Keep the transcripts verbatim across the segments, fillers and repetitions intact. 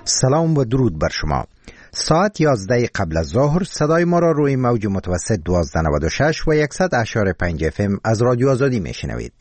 سلام و درود بر شما. ساعت یازده قبل از ظهر صدای ما را روی موج متوسط دوازده نود و شش و صد اشاره پنج اف ام از رادیو آزادی میشنوید.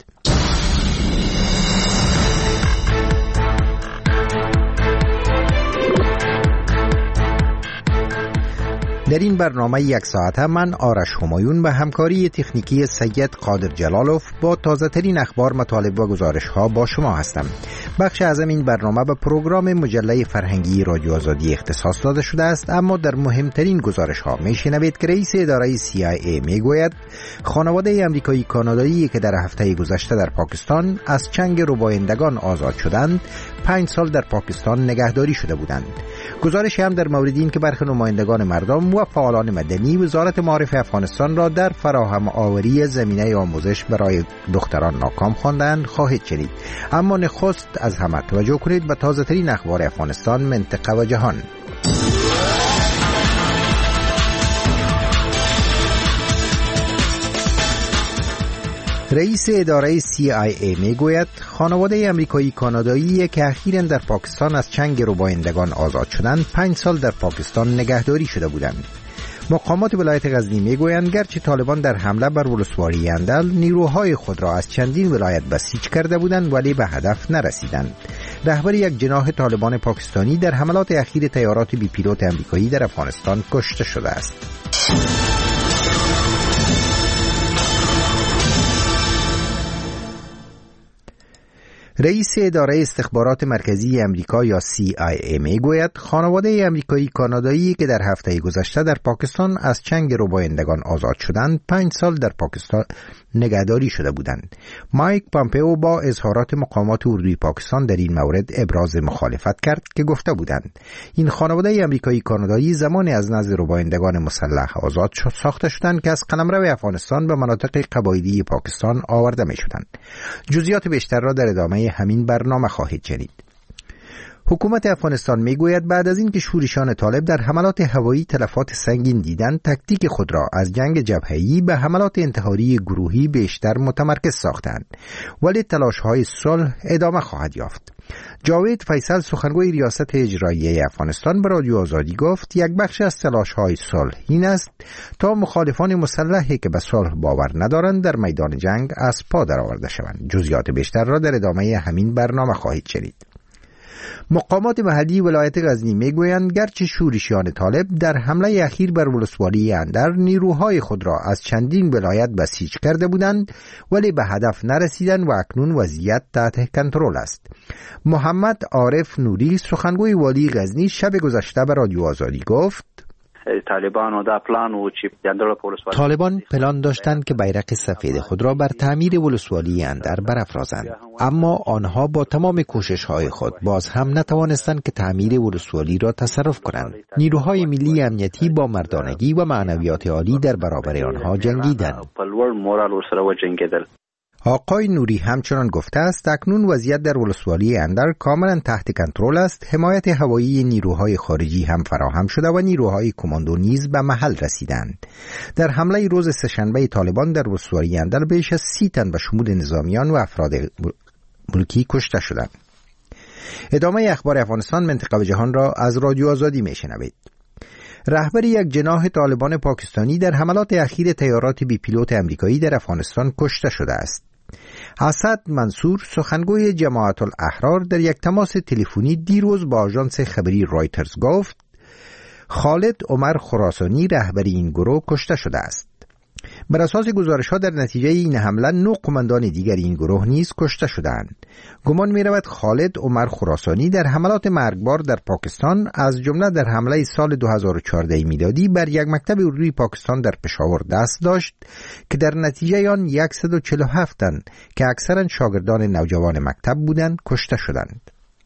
در این برنامه یک ساعته من آرش همایون به همکاری تکنیکی سید قادر جلالوف با تازه ترین اخبار، مطالب و گزارش ها با شما هستم. بخش اعظم این برنامه به پروگرام مجله فرهنگی رادیو آزادی اختصاص داده شده است، اما در مهمترین گزارش ها می شنوید که رئیس اداره سی آی ای می گوید خانواده امریکایی کانادایی که در هفته گذشته در پاکستان از چنگ ربایندگان آزاد شدند پنج سال در پاکستان نگهداری شده بودند. گزارش هم در مورد این که برخی نمایندگان مردم و فعالان مدنی وزارت معارف افغانستان را در فراهم آوری زمینه آموزش برای دختران ناکام خواندند خواهید شنید. اما نخست از همه توجه کنید به تازه ترین اخبار افغانستان، منطقه و جهان. رئیس اداره سی آی ای می گوید خانواده امریکایی کانادایی که اخیراً در پاکستان از چنگ ربایندگان آزاد شدند پنج سال در پاکستان نگهداری شده بودند. مقامات ولایت غزنی می گویند گرچه طالبان در حمله بر ولسوالی اندل نیروهای خود را از چندین ولایت بسیج کرده بودند ولی به هدف نرسیدند. رهبر یک جناح طالبان پاکستانی در حملات اخیر طیارات بی پیلوت امریکایی در افغانستان کشته شده است. رئیس اداره استخبارات مرکزی امریکا یا سی آی ای می گوید خانواده امریکایی کانادایی که در هفته گذشته در پاکستان از چنگ ربایندگان آزاد شدند پنج سال در پاکستان نگهداری شده بودند. مایک پامپئو با اظهارات مقامات اردوی پاکستان در این مورد ابراز مخالفت کرد که گفته بودند این خانواده امریکایی کانادایی زمانی از نزد ربایندگان مسلح آزاد شد ساخته شدند که از قلمرو افغانستان به مناطق قبایلی پاکستان آورده می شدند. جزئیات بیشتر را در ادامه همین برنامه خواهید شنید. حکومت افغانستان میگوید بعد از اینکه شورشیان طالب در حملات هوایی تلفات سنگین دیدند تکتیک خود را از جنگ جبهه‌ای به حملات انتحاری گروهی بیشتر متمرکز ساختند، ولی تلاش‌های صلح ادامه خواهد یافت. جاوید فیصل سخنگوی ریاست اجرایی افغانستان به رادیو آزادی گفت یک بخش از تلاش‌های صلح این است تا مخالفان مسلحی که به صلح باور ندارند در میدان جنگ از پا درآورده شوند. جزئیات بیشتر را در ادامه همین برنامه خواهید شنید. مقامات محلی ولایت غزنی میگویند گرچه شورشیان طالب در حمله اخیر بر ولسوالی اندر نیروهای خود را از چندین ولایت بسیج کرده بودند ولی به هدف نرسیدند و اکنون وضعیت تحت کنترل است. محمد عارف نوری سخنگوی والی غزنی شب گذشته به رادیو آزادی گفت طالبان پلان داشتند که بیرق سفید خود را بر تعمیر ولسوالی اندر برافرازند، اما آنها با تمام کوشش‌های خود باز هم نتوانستند که تعمیر ولسوالی را تصرف کنند. نیروهای ملی امنیتی با مردانگی و معنویات عالی در برابر آنها جنگیدند. آقای نوری همچنان گفته است اکنون وضعیت در ولسوالی اندر کاملا تحت کنترل است. حمایت هوایی نیروهای خارجی هم فراهم شده و نیروهای کماندو نیز به محل رسیدند. در حمله روز سه‌شنبه طالبان در ولسوالی اندر بیش از سی تن به شمول نظامیان و افراد ملکی کشته شدند. ادامه اخبار افغانستان، منطقه و جهان را از رادیو آزادی میشنوید. رهبر یک جناح طالبان پاکستانی در حملات اخیر طیارات بی پیلوت امریکایی در افغانستان کشته شده است. اسد منصور سخنگوی جماعت الاحرار در یک تماس تلفنی دیروز با آژانس خبری رایترز گفت خالد عمر خراسانی رهبر این گروه کشته شده است. بر اساس گزارش‌ها در نتیجه این حمله نه قماندان دیگر این گروه نیز کشته شدند. گمان می‌رود خالد عمر خراسانی در حملات مرگبار در پاکستان از جمله در حمله سال دو هزار و چهارده میلادی بر یک مکتب اردوی پاکستان در پشاور دست داشت که در نتیجه آن صد و چهل و هفت تن که اکثرا شاگردان نوجوان مکتب بودند کشته شدند.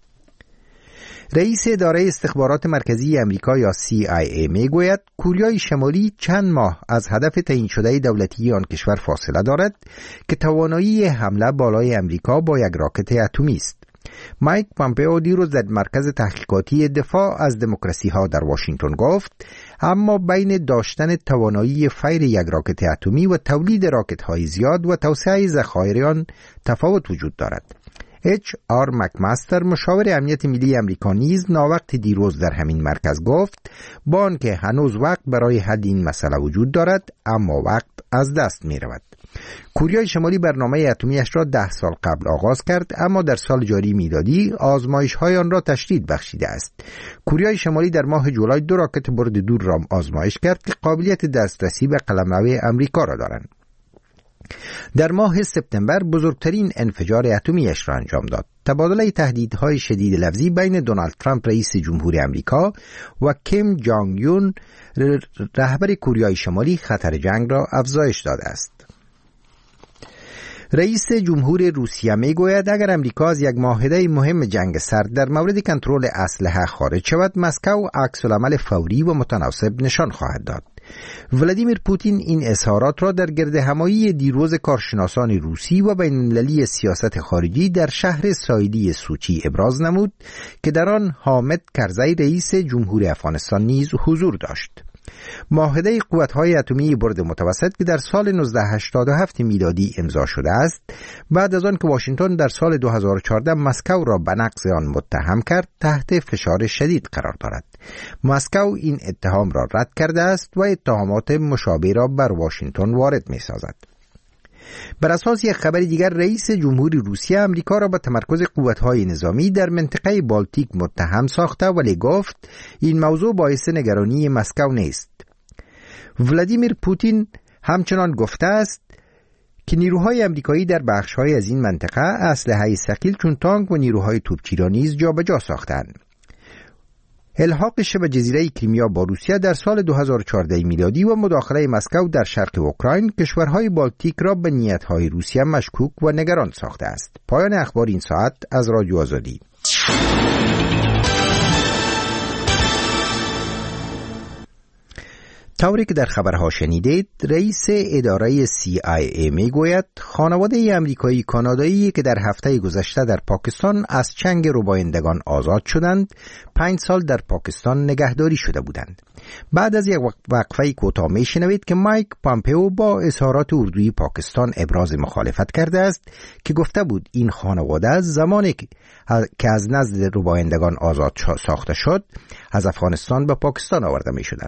رئیس اداره استخبارات مرکزی امریکا یا سی آی ای میگوید کوریای شمالی چند ماه از هدف تعیین شده دولتی آن کشور فاصله دارد که توانایی حمله بالای امریکا با یک راکت اتمی است. مایک پامپئو دیروز در مرکز تحقیقاتی دفاع از دموکراسی ها در واشنگتن گفت اما بین داشتن توانایی فیر یک راکت اتمی و تولید راکت های زیاد و توسعه ذخایر آن تفاوت وجود دارد. اچ آر مکمستر مشاور امنیت ملی امریکا نیز ناوقت دیروز در همین مرکز گفت با آنکه هنوز وقت برای حل این مسئله وجود دارد اما وقت از دست می رود. کوریای شمالی برنامه اتمیش را ده سال قبل آغاز کرد اما در سال جاری میلادی آزمایش‌های آن را تشدید بخشیده است. کوریای شمالی در ماه جولای دو راکت برد دور را آزمایش کرد که قابلیت دسترسی به قلمرو امریکا را دارند. در ماه سپتامبر بزرگترین انفجار اتمیش را انجام داد. تبادله تهدیدهای شدید لفظی بین دونالد ترامپ رئیس جمهوری آمریکا و کیم جانگ یون رهبر کوریای شمالی خطر جنگ را افزایش داده است. رئیس جمهور روسیه می گوید اگر امریکا از یک معاهده مهم جنگ سرد در مورد کنترل اسلحه خارج شود، مسکو عکس‌العمل فوری و متناسب نشان خواهد داد. ولادیمیر پوتین این اظهارات را در گردهمایی دیروز کارشناسان روسی و بین‌المللی سیاست خارجی در شهر سایلی سوچی ابراز نمود که در آن حامد کرزی رئیس جمهوری افغانستان نیز حضور داشت. معاهده قوت‌های اتمی برد متوسط که در سال نوزده هشتاد و هفت میلادی امضا شده است، بعد از آن که واشنگتن در سال دو هزار و چهارده مسکو را به نقض آن متهم کرد، تحت فشار شدید قرار دارد. مسکو این اتهام را رد کرده است و اتهامات مشابه را بر واشنگتن وارد می‌سازد. بر اساس یک خبر دیگر، رئیس جمهوری روسیه امریکا را به تمرکز قوت‌های نظامی در منطقه بالتیک متهم ساخته ولی گفت این موضوع باعث نگرانی مسکو نیست. ولادیمیر پوتین همچنان گفته است که نیروهای امریکایی در بخش‌های از این منطقه اسلحه ثقیل چون تانک و نیروهای توپچی را نیز جابجا ساختند. الحاق شبه جزیره کریمیا با روسیه در سال دو هزار و چهارده میلادی و مداخله مسکو در شرق اوکراین کشورهای بالتیک را به نیت‌های روسیه مشکوک و نگران ساخته است. پایان اخبار این ساعت از رادیو آزادی. طوری که در خبرها شنیدید، رئیس اداره سی آی ای می گوید خانواده امریکایی کانادایی که در هفته گذشته در پاکستان از چنگ ربایندگان آزاد شدند، پنج سال در پاکستان نگهداری شده بودند. بعد از یک وقفه کوتاه می شنوید که مایک پامپئو با اظهارات اردوی پاکستان ابراز مخالفت کرده است که گفته بود این خانواده زمانی که از نزد ربایندگان آزاد ساخته شد، از افغانستان به پاکستان آورده می شدند.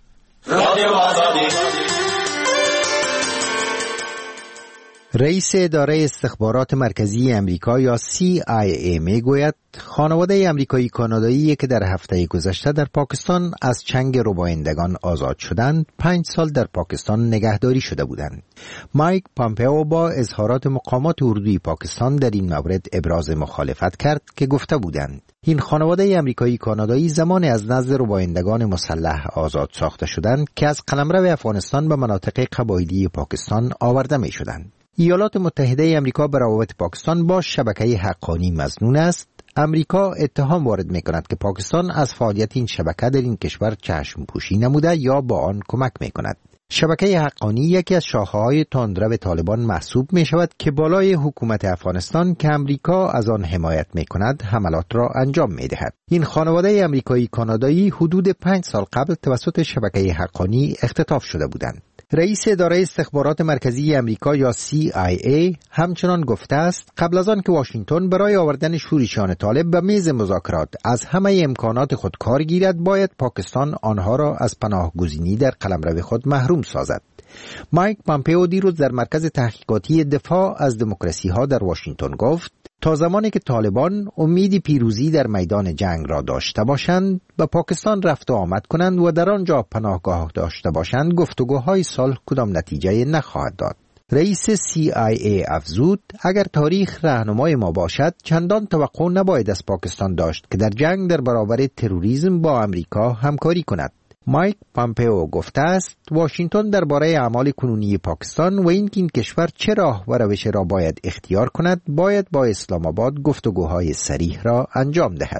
رئیس اداره استخبارات مرکزی امریکا یا سی آی ای می گوید خانواده امریکایی کانادایی که در هفته گذشته در پاکستان از چنگ ربایندگان آزاد شدند، پنج سال در پاکستان نگهداری شده بودند. مایک پامپئو با اظهارات مقامات اردوی پاکستان در این مورد ابراز مخالفت کرد که گفته بودند این خانواده امریکایی کانادایی زمان از نزد ربایندگان مسلح آزاد ساخته شدند که از قلمرو افغانستان به مناطق قبایلی پاکستان آورده می شدند. ایالات متحده امریکا به روابط پاکستان با شبکه حقانی مظنون است. امریکا اتهام وارد می کند که پاکستان از فعالیت این شبکه در این کشور چشم پوشی نموده یا با آن کمک می کند. شبکه حقانی یکی از شاخه‌های تندرو طالبان محسوب می شود که بالای حکومت افغانستان که امریکا از آن حمایت می کند حملات را انجام می دهد. این خانواده امریکایی کانادایی حدود پنج سال قبل توسط شبکه حقانی اختطاف شده بودند. رئیس اداره استخبارات مرکزی امریکا یا سی آی ای همچنان گفته است قبل از آن که واشنگتن برای آوردن شورشیان طالب به میز مذاکرات از همه امکانات خود کار گیرد، باید پاکستان آنها را از پناهگزینی در قلمرو خود محروم سازد. مایک پامپئو دیروز در مرکز تحقیقاتی دفاع از دموکراسی ها در واشنگتن گفت تا زمانی که طالبان امید پیروزی در میدان جنگ را داشته باشند، به پاکستان رفت و آمد کنند و در آنجا پناهگاه داشته باشند، گفتگوهای صلح کدام نتیجه نخواهد داد. رئیس سی آی ای افزود اگر تاریخ راهنمای ما باشد، چندان توقع نباید از پاکستان داشت که در جنگ در برابر تروریسم با امریکا همکاری کند. مایک پامپئو گفته است واشنگتن درباره اعمال کنونی پاکستان و اینکه این کشور چه راه و روش را باید اختیار کند، باید با اسلام آباد گفتگوهای صریح را انجام دهد.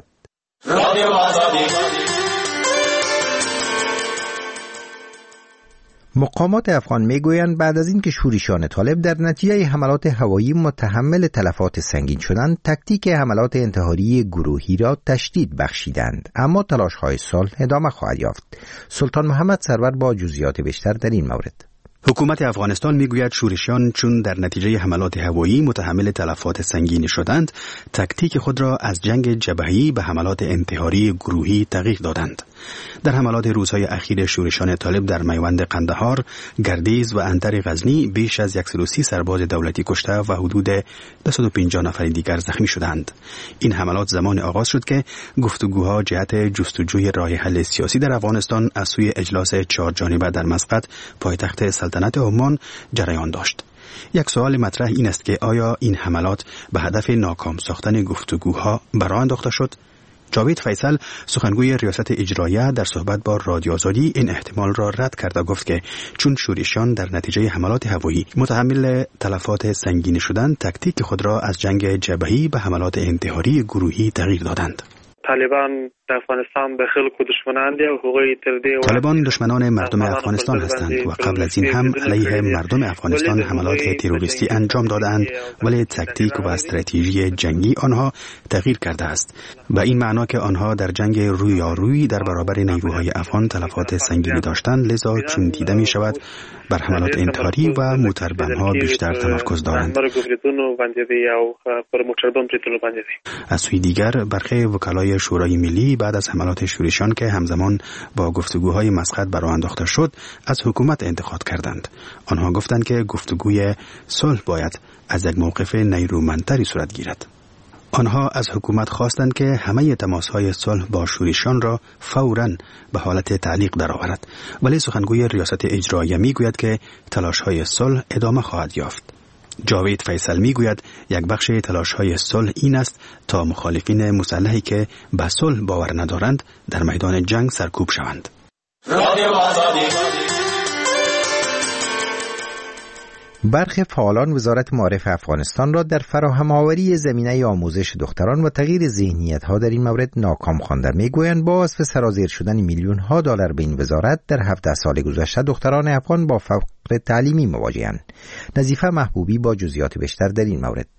مقامات افغان میگویند بعد از اینکه شورشیان طالب در نتیجه حملات هوایی متحمل تلفات سنگین شدند، تکتیک حملات انتحاری گروهی را تشدید بخشیدند، اما تلاش‌های صلح ادامه خواهد یافت. سلطان محمد سرور با جزئیات بیشتر در این مورد. حکومت افغانستان میگوید شورشیان چون در نتیجه حملات هوایی متحمل تلفات سنگینی شدند، تکتیک خود را از جنگ جبهه‌ای به حملات انتحاری گروهی تغییر دادند. در حملات روزهای اخیر شورشیان طالب در میوند قندهار، گردیز و اندر غزنی بیش از صد و سی سرباز دولتی کشته و حدود دویست و پنجاه نفر دیگر زخمی شدند. این حملات زمان آغاز شد که گفتگوها جهت جستجوی راه حل سیاسی در افغانستان از سوی اجلاس چهار جانبه در مسقط، پایتخت سلطنت عمان، جریان داشت. یک سوال مطرح این است که آیا این حملات به هدف ناکام ساختن گفتگوها برآ انداخته شد؟ جاوید فیصل، سخنگوی ریاست اجراییه، در صحبت با رادیو آزادی این احتمال را رد کرده گفت که چون شورشیان در نتیجه حملات هوایی متحمل تلفات سنگین شدند، تکتیک خود را از جنگ جبهه‌ای به حملات انتحاری گروهی تغییر دادند. طالبان در افغانستان به خلق و دشمناند و حقوقی ترده طالبان دشمنان مردم افغانستان هستند و قبل از این هم علیه مردم افغانستان حملات تروریستی انجام دادند، ولی تکتیک و استراتژی جنگی آنها تغییر کرده است. به این معنا که آنها در جنگ رویارویی در برابر نیروهای افغان تلفات سنگینی داشتند، لذا چون دیده می شود بر حملات انتحاری و موتربم‌ها بیشتر تمرکز دارند. از سوی دیگر برخی وکلای شورای ملی بعد از حملات شورشیان که همزمان با گفتگوهای مسقط برآ انداخته شد، از حکومت انتقاد کردند. آنها گفتند که گفتگوی صلح باید از یک موقف نیرومندتری صورت گیرد. آنها از حکومت خواستند که همه تماس‌های صلح با شورشیان را فوراً به حالت تعلیق درآورد، ولی سخنگوی ریاست اجراییه میگوید که تلاش‌های صلح ادامه خواهد یافت. جاوید فیصل میگوید یک بخش تلاش‌های صلح این است تا مخالفین مسلحی که به صلح باور ندارند در میدان جنگ سرکوب شوند. برخی فعالان وزارت معارف افغانستان را در فراهم آوری زمینه آموزش دختران و تغییر ذهنیت‌ها در این مورد ناکام خوانده. میگویند با واسطه سرازیر شدن میلیون ها دلار به این وزارت در هفده سال گذشته دختران افغان با فقر تعلیمی مواجه‌اند. نظیفه محبوبی با جزئیات بیشتر در این مورد.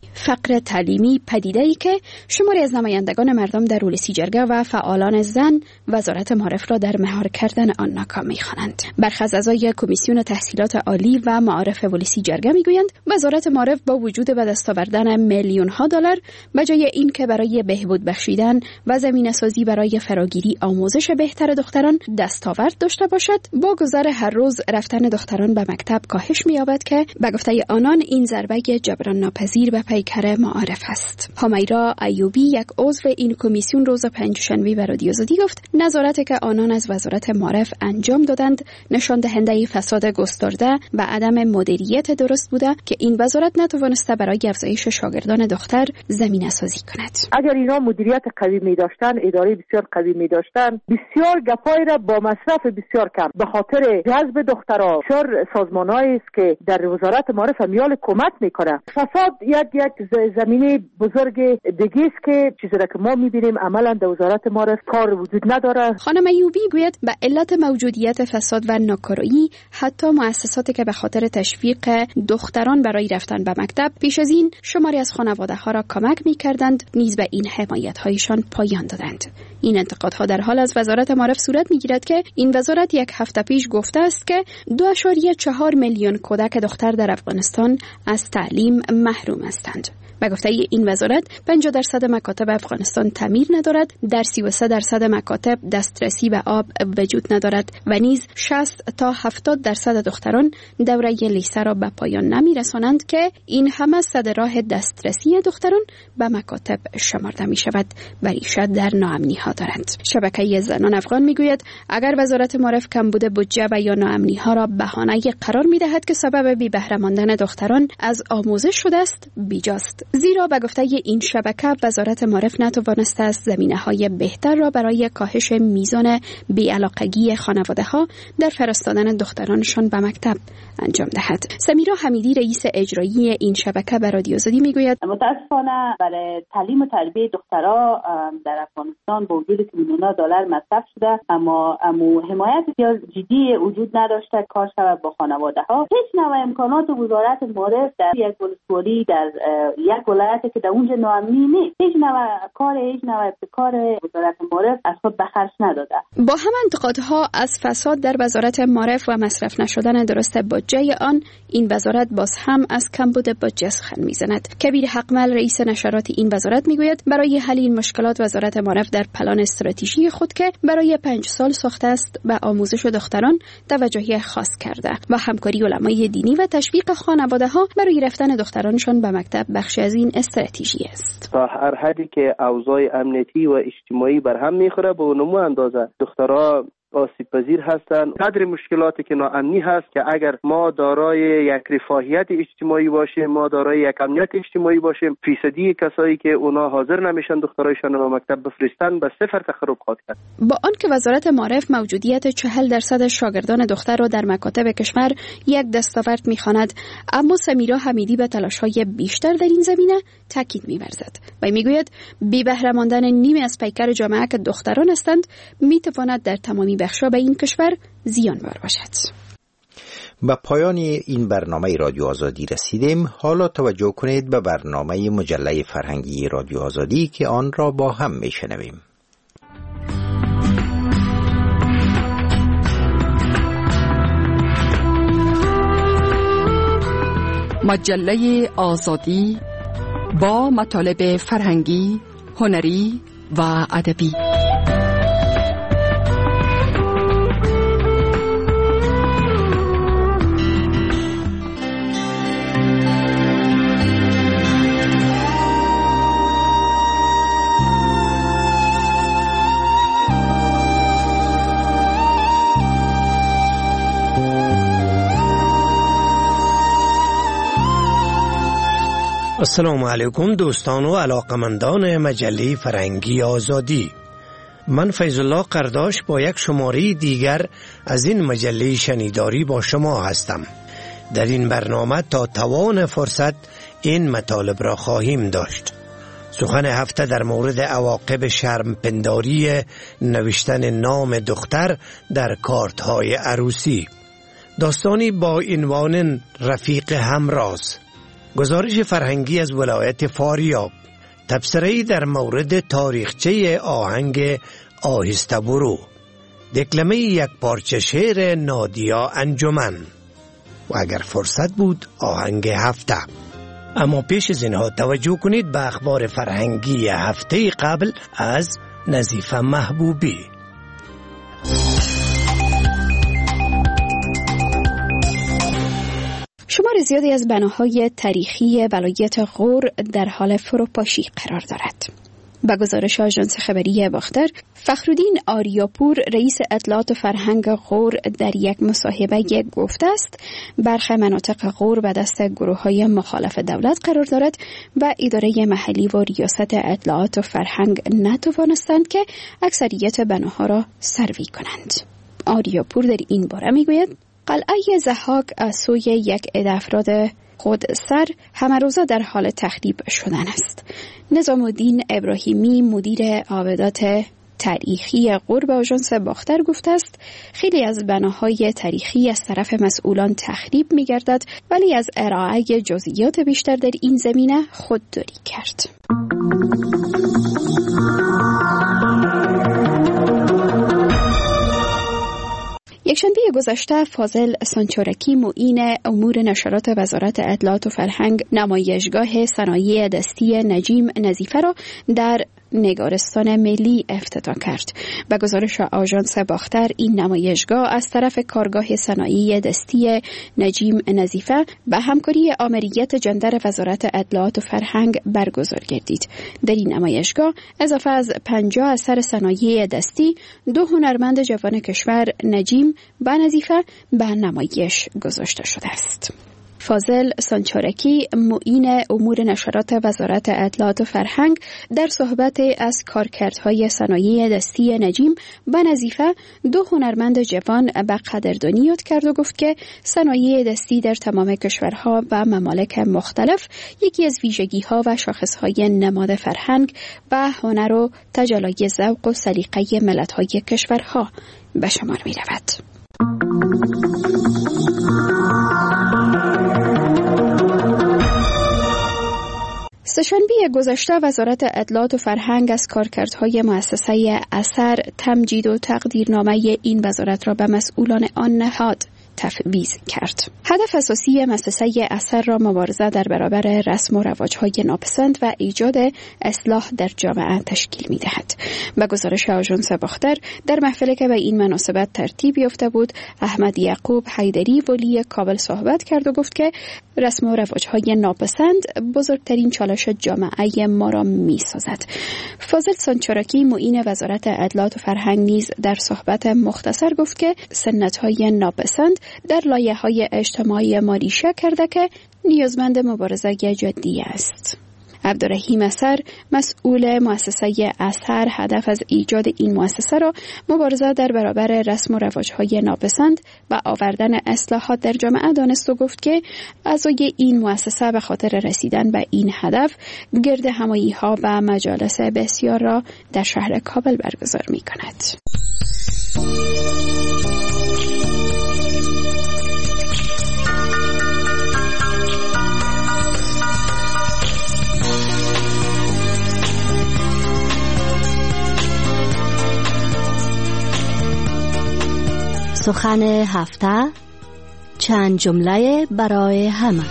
فقر تعلیمی پدیده‌ای که شماری از نمایندگان مردم در ولسی جرگه و فعالان زن وزارت معارف را در مهار کردن آن ناکام می‌خوانند. برخی از اعضای کمیسیون تحصیلات عالی و معارف ولسی جرگه میگویند وزارت معارف با وجود به دست آوردن میلیون‌ها دلار به جای این که برای بهبود بخشیدن و زمینه‌سازی برای فراگیری آموزش بهتر دختران دستاورد داشته باشد، با گذر هر روز رفتن دختران به مکتب کاهش می‌یابد که به گفته آنان این ضربه جبران ناپذیر به پیکر معارف است. همیرا ایوبی، یک عضو این کمیسیون، روز پنجشنبه به رادیو آزادی گفت نظارتی که آنان از وزارت معارف انجام دادند نشان دهنده فساد گسترده و عدم مدیریت درست بوده که این وزارت نتوانسته برای افزایش شاگردان دختر زمینه سازی کند. اگر اینا مدیریت قوی می داشتن، اداره بسیار قوی می داشتن، بسیار گپای را با مصرف بسیار کم به خاطر جذب دخترها شر سازمانایی است که در وزارت معارف میال کمک میکنه. فساد یک یک زمینه بزرگ دیگه است که چیزی را که ما میبینیم عملا در وزارت معارف کار وجود نداره. خانم ایوبی گوید به علت موجودیت فساد و ناکارایی حتی مؤسساتی که به خاطر تشویق دختران برای رفتن به مکتب پیش از این شماری از خانواده ها را کمک میکردند نیز به این حمایت هایشان پایان دادند. این انتقادها در حال از وزارت معارف صورت میگیرد که این وزارت یک هفته پیش گفته است که دو ممیز چهار میلیون کودک دختر در افغانستان از تعلیم محروم هستند. به گفته این وزارت پنجاه درصد مکاتب افغانستان تعمیر ندارد، در سی و سه درصد مکاتب دسترسی به آب وجود ندارد و نیز شصت تا هفتاد درصد دختران دوره لیسه را به پایان نمی رسانند که این همه صد راه دسترسی دختران به مکاتب شمارده می شود و ریشه در ناامنی ها دارند. شبکه زنان افغان می گوید اگر وزارت معارف کمبود بودجه و یا ناامنی ها را بهانه قرار می دهد که سبب بی بهره ماندن دختران از آموزش شده است، بیجاست. زیرا به گفته این شبکه وزارت معارف نتوانسته است زمینه‌های بهتر را برای کاهش میزان بی‌علاقگی خانواده‌ها در فرستادن دخترانشان به مکتب انجام دهد. سمیرا حمیدی، رئیس اجرایی این شبکه، به رادیو آزادی میگوید متاسفانه برای تعلیم و تربیت دخترها در افغانستان با وجود که میلیون‌ها دلار مصرف شده اما امو حمایت بسیار جدی وجود نداشته کار شود با خانواده‌ها. هیچ نوع امکانات وزارت معارف در یک ولسوالی در یک هر ولایتی که در اونجا ناامنی نیست، هیچ نوع کار هیچ نوع ابتکار وزارت معارف از خود به خرج نداده. با هم انتقادها از فساد در وزارت معارف و مصرف نشدن درست بودجه آن، این وزارت باز هم از کمبود بودجه سخن میزند. کبیر حقمل رئیس نشرات این وزارت میگوید برای حل این مشکلات وزارت معارف در پلان استراتژی خود که برای پنج سال ساخته است به آموزش دختران توجهی خاص کرده و همکاری علمای دینی و تشویق خانواده‌ها برای رفتن دخترانشان به مکتب بخشی از این استراتژی است. تا هر حدی که اوضاع امنیتی و اجتماعی بر هم میخوره به نمو اندازه دخترها آسیب پذیر هستند. قدر مشکلاتی که ناامنی هست که اگر ما دارای یک رفاهیت اجتماعی باشیم، ما دارای یک امنیت اجتماعی باشیم، فیصدی کسایی که اونا حاضر نمیشن دخترایشان رو به مکتب بفرستن به صفر تخرب خواهد کرد. با آنکه وزارت معارف موجودیت چهل درصد شاگردان دختر را در مکاتب کشور یک دستاورد می‌خواند، اما سمیرا حمیدی به تلاش‌های بیشتر در این زمینه تاکید می‌ورزد و میگوید بی بهره ماندن نیمی از پیکر جامعه که دختران هستند می‌تواند در تمامی بخشا به این کشور زیانبار باشد. به پایان این برنامه رادیو آزادی رسیدیم. حالا توجه کنید به برنامه مجله فرهنگی رادیو آزادی که آن را با هم میشنویم. مجله آزادی با مطالب فرهنگی، هنری و ادبی. السلام علیکم دوستان و علاقمندان مجله فرهنگی آزادی. من فیض الله قرداش با یک شماره دیگر از این مجله شنیداری با شما هستم. در این برنامه تا توان فرصت این مطالب را خواهیم داشت. سخن هفته در مورد عواقب شرمپنداری نوشتن نام دختر در کارت های عروسی. داستانی با عنوان رفیق همراز. گزارش فرهنگی از ولایت فاریاب. تبصره‌ای در مورد تاریخچه آهنگ آهسته برو. دکلمه یک پارچه شعر نادیا انجمن و اگر فرصت بود آهنگ هفته. اما پیش از اینها توجه کنید به اخبار فرهنگی هفته قبل از نظیفه محبوبی. شمار زیادی از بناهای تاریخی ولایت غور در حال فروپاشی قرار دارد. با گزارش آژانس خبری باختر، فخرالدین آریاپور رئیس اطلاعات و فرهنگ غور در یک مصاحبه گفته است برخی مناطق غور به دست گروه‌های مخالف دولت قرار دارد و اداره محلی و ریاست اطلاعات و فرهنگ نتوانستند که اکثریت بناها را سروی کنند. آریاپور در این باره میگوید قلعه ضحاک از سوی یک عده افراد خود سر همه روزه در حال تخریب شدن است. نظام الدین ابراهیمی مدیر عابدات تاریخی غور به آژانس باختر گفته است خیلی از بناهای تاریخی از طرف مسئولان تخریب می گردد ولی از ارائه جزئیات بیشتر در این زمینه خودداری کرد. یکشنبه گذشته فاضل سانچورکی معین امور نشرات وزارت اطلاعات و فرهنگ نمایشگاه صنایع دستی نجیم نظیفه را در نگارستان ملی افتتاح کرد. به گزارش آژانس باختر این نمایشگاه از طرف کارگاه صنایع دستی نجیم نظیفه به همکاری آمریت جندر وزارت اطلاعات و فرهنگ برگزار گردید. در این نمایشگاه اضافه از پنجاه اثر صنایع دستی دو هنرمند جوان کشور نجیم و نظیفه به نمایش گذاشته شده است. فاضل سانچورکی معین امور نشرات وزارت اطلاعات و فرهنگ در صحبت از کارکردهای صنایع دستی نجیم و نظیفه دو هنرمند جوان به قدردانی یاد کرد و گفت که صنایع دستی در تمام کشورها و ممالک مختلف یکی از ویژگی‌ها و شاخصهای نماد فرهنگ و هنر و تجلی ذوق و سلیقه ملت‌های کشورها به شمار می‌رود. سه‌شنبه گذشته وزارت اطلاعات و فرهنگ از کارکردهای مؤسسه اثر تمجید و تقدیرنامه این وزارت را به مسئولان آن نهاد تفویض کرد. هدف اساسی مؤسسه اثر را مبارزه در برابر رسم و رواج‌های ناپسند و ایجاد اصلاح در جامعه تشکیل می‌دهد. به گزارش آژانس باختر، در محفلی که به این مناسبت ترتیب یافته بود، احمد یعقوب حیدری ولی کابل صحبت کرد و گفت که رسم و رواج‌های ناپسند بزرگترین چالش جامعه ما را می‌سازد. فاضل سانچاراکی معین وزارت اطلاعات و فرهنگ نیز در صحبت مختصر گفت که سنت‌های ناپسند در لایه‌های اجتماعی ما ریشه کرده که نیازمند مبارزه جدی است. عبدالرحیم اثر، مسئول مؤسسه اثر، هدف از ایجاد این مؤسسه را مبارزه در برابر رسم و رواج‌های ناپسند و آوردن اصلاحات در جامعه دانست و گفت که اعضای این مؤسسه به خاطر رسیدن به این هدف گرد همایی‌ها و مجالس بسیار را در شهر کابل برگزار می‌کند. سخن هفته، چند جمله برای همه.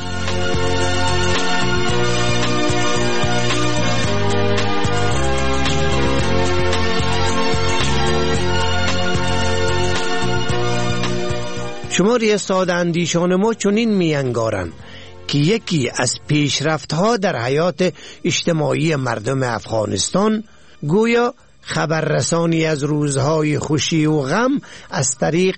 شماری ساده اندیشان ما چنین می انگارند که یکی از پیشرفت‌ها در حیات اجتماعی مردم افغانستان گویا خبررسانی از روزهای خوشی و غم از طریق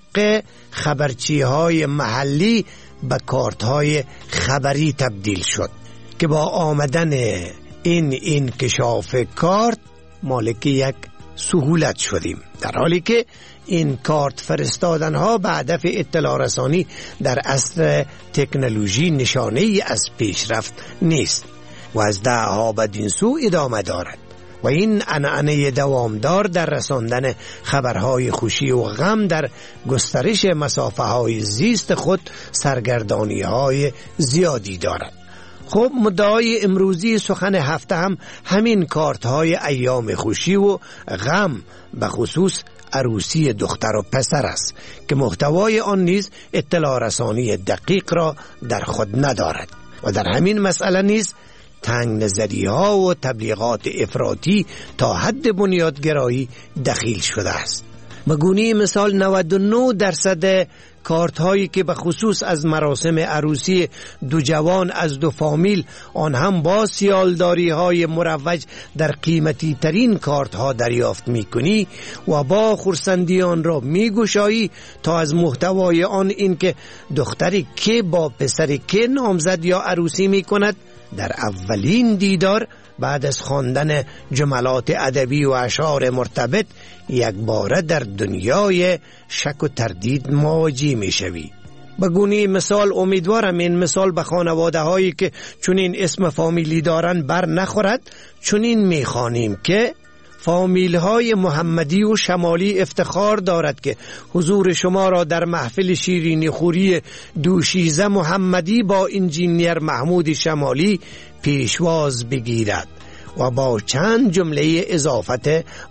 خبرچی‌های محلی به کارت‌های خبری تبدیل شد که با آمدن این انکشاف کارت مالک یک سهولت شدیم، در حالی که این کارت فرستادن ها به هدف اطلاع رسانی در عصر تکنولوژی نشانه ای از پیشرفت نیست و از دهها بدین سو ادامه دارد و این عنعنه دوامدار در رساندن خبرهای خوشی و غم در گسترش مسافه های زیست خود سرگردانی های زیادی دارد. خب مدعای امروزی سخن هفته هم همین کارت های ایام خوشی و غم به خصوص عروسی دختر و پسر است که محتوای آن نیز اطلاع رسانی دقیق را در خود ندارد و در همین مسئله نیز تنگ نظری ها و تبلیغات افراطی تا حد بنیادگرایی دخیل شده است. به گونه مثال نود و نه درصد کارت هایی که به خصوص از مراسم عروسی دو جوان از دو فامیل، آن هم با سیالداری های مروج در قیمتی ترین کارت ها دریافت می کنی و با خرسندی آن را می گشایی تا از محتوای آن این که دختری که با پسری که نامزد یا عروسی می کند در اولین دیدار بعد از خواندن جملات ادبی و اشعار مرتبط یک باره در دنیای شک و تردید مواجه می شوی. به گونه مثال امیدوارم این مثال به خانواده هایی که چنین اسم فامیلی دارن بر نخورد. چنین می خوانیم که فامیل های محمدی و شمالی افتخار دارد که حضور شما را در محفل شیرینی خوری دوشیزه محمدی با انجینیر محمود شمالی پیشواز بگیرد و با چند جمله اضافت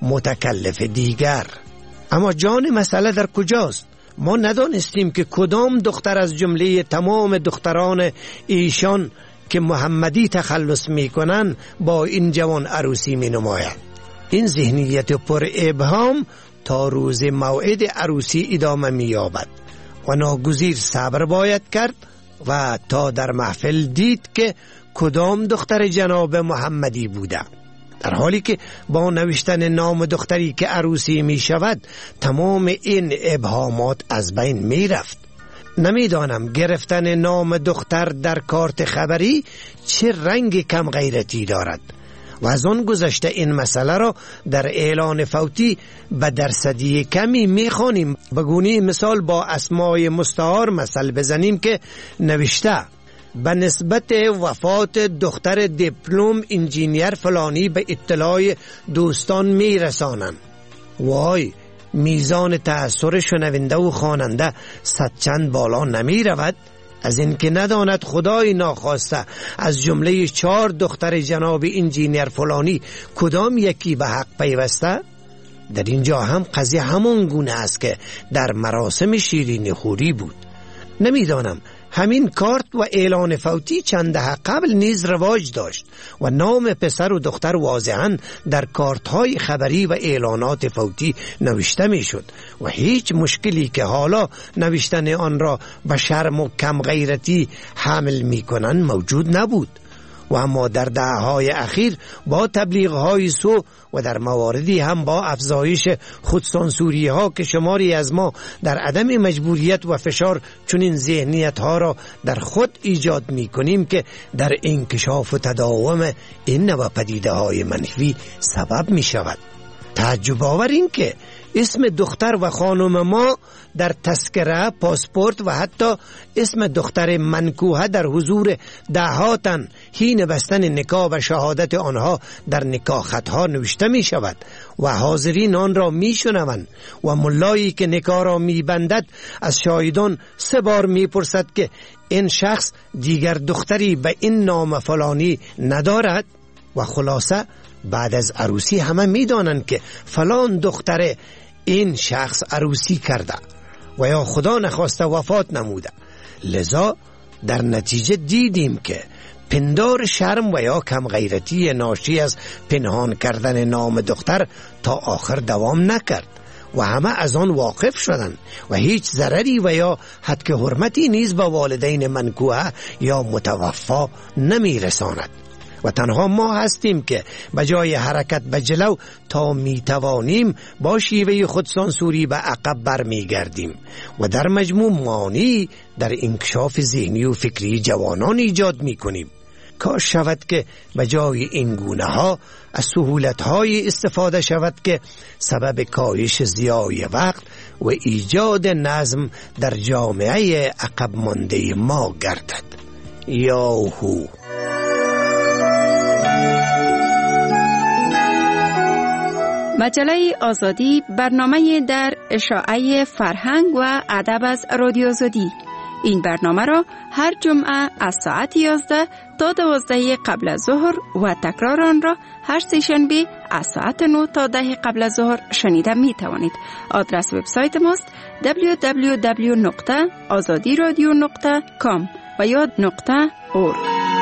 متکلف دیگر. اما جان مسئله در کجاست؟ ما ندانستیم که کدام دختر از جمله تمام دختران ایشان که محمدی تخلص می کنن با این جوان عروسی می نماید. این ذهنیت پر ابهام تا روز موعد عروسی ادامه می یابد و ناگزیر صبر باید کرد و تا در محفل دید که کدام دختر جناب محمدی بوده، در حالی که با نوشتن نام دختری که عروسی می شود تمام این ابهامات از بین می رفت. نمیدانم گرفتن نام دختر در کارت خبری چه رنگ کم غیرتی دارد و از آن گذشته این مسئله را در اعلان فوتی به درصدی کمی میخوانیم. به گونه مثال با اسمای مستعار مثل بزنیم که نوشته به نسبت وفات دختر دیپلم انجینیر فلانی به اطلاع دوستان میرسانند. وای، میزان تأثیر شنونده و خواننده صد چند بالا نمی رود از اینکه نداند خدای ناخواسته از جمله چهار دختر جناب انجینیر فلانی کدام یکی به حق پیوسته؟ در اینجا هم قضیه همون گونه است که در مراسم شیرینی خوری بود. نمیدانم همین کارت و اعلان فوتی چند دهه قبل نیز رواج داشت و نام پسر و دختر واضحاً در کارت‌های خبری و اعلانات فوتی نوشته میشد و هیچ مشکلی که حالا نوشتن آن را به شرم و کم غیرتی حمل میکنند موجود نبود. و اما در دهه‌های اخیر با تبلیغ‌های سو و در مواردی هم با افزایش خودسانسوری‌ها که شماری از ما در عدم مجبوریت و فشار چنین ذهنیت‌ها را در خود ایجاد می‌کنیم که در انکشاف و تداوم این نوع پدیده‌های منفی سبب می‌شود. تعجب آور این که اسم دختر و خانم ما در تذکره، پاسپورت و حتی اسم دختر منکوحه در حضور دهاتن حین بستن نکاح و شهادت آنها در نکاح خطها نوشته می شود و حاضرین آن را می شنوند و ملایی که نکاح را می بندد از شاهدان سه بار می پرسد که این شخص دیگر دختری به این نام فلانی ندارد و خلاصه بعد از عروسی همه می دانند که فلان دختر این شخص عروسی کرده و یا خدا نخواسته وفات نموده. لذا در نتیجه دیدیم که پندار شرم و یا کم غیرتی ناشی از پنهان کردن نام دختر تا آخر دوام نکرد و همه از آن واقف شدند و هیچ ضرری و یا حد که حرمتی نیز به والدین منکوحه یا متوفا نمی رساند. و تنها ما هستیم که بجای حرکت به جلو تا می توانیم با شیوه خودسانسوری به عقب برمی گردیم و در مجموع مانی در انکشاف ذهنی و فکری جوانان ایجاد می کنیم. کاش شود که بجای این گونه ها از سهولت های استفاده شود که سبب کاهش ضیاع وقت و ایجاد نظم در جامعه عقب مانده ما گردد. یاهو. مجله آزادی برنامه در اشاعه فرهنگ و ادب از رادیو آزادی. این برنامه را هر جمعه از ساعت یازده تا دوازده قبل از ظهر و تکرار آن را هر سه شنبه از ساعت نه تا ده قبل از ظهر شنیده می توانید. آدرس وبسایت ماست دبلیو دبلیو دبلیو نقطه آزادی رادیو نقطه کام و یا نقطه اور.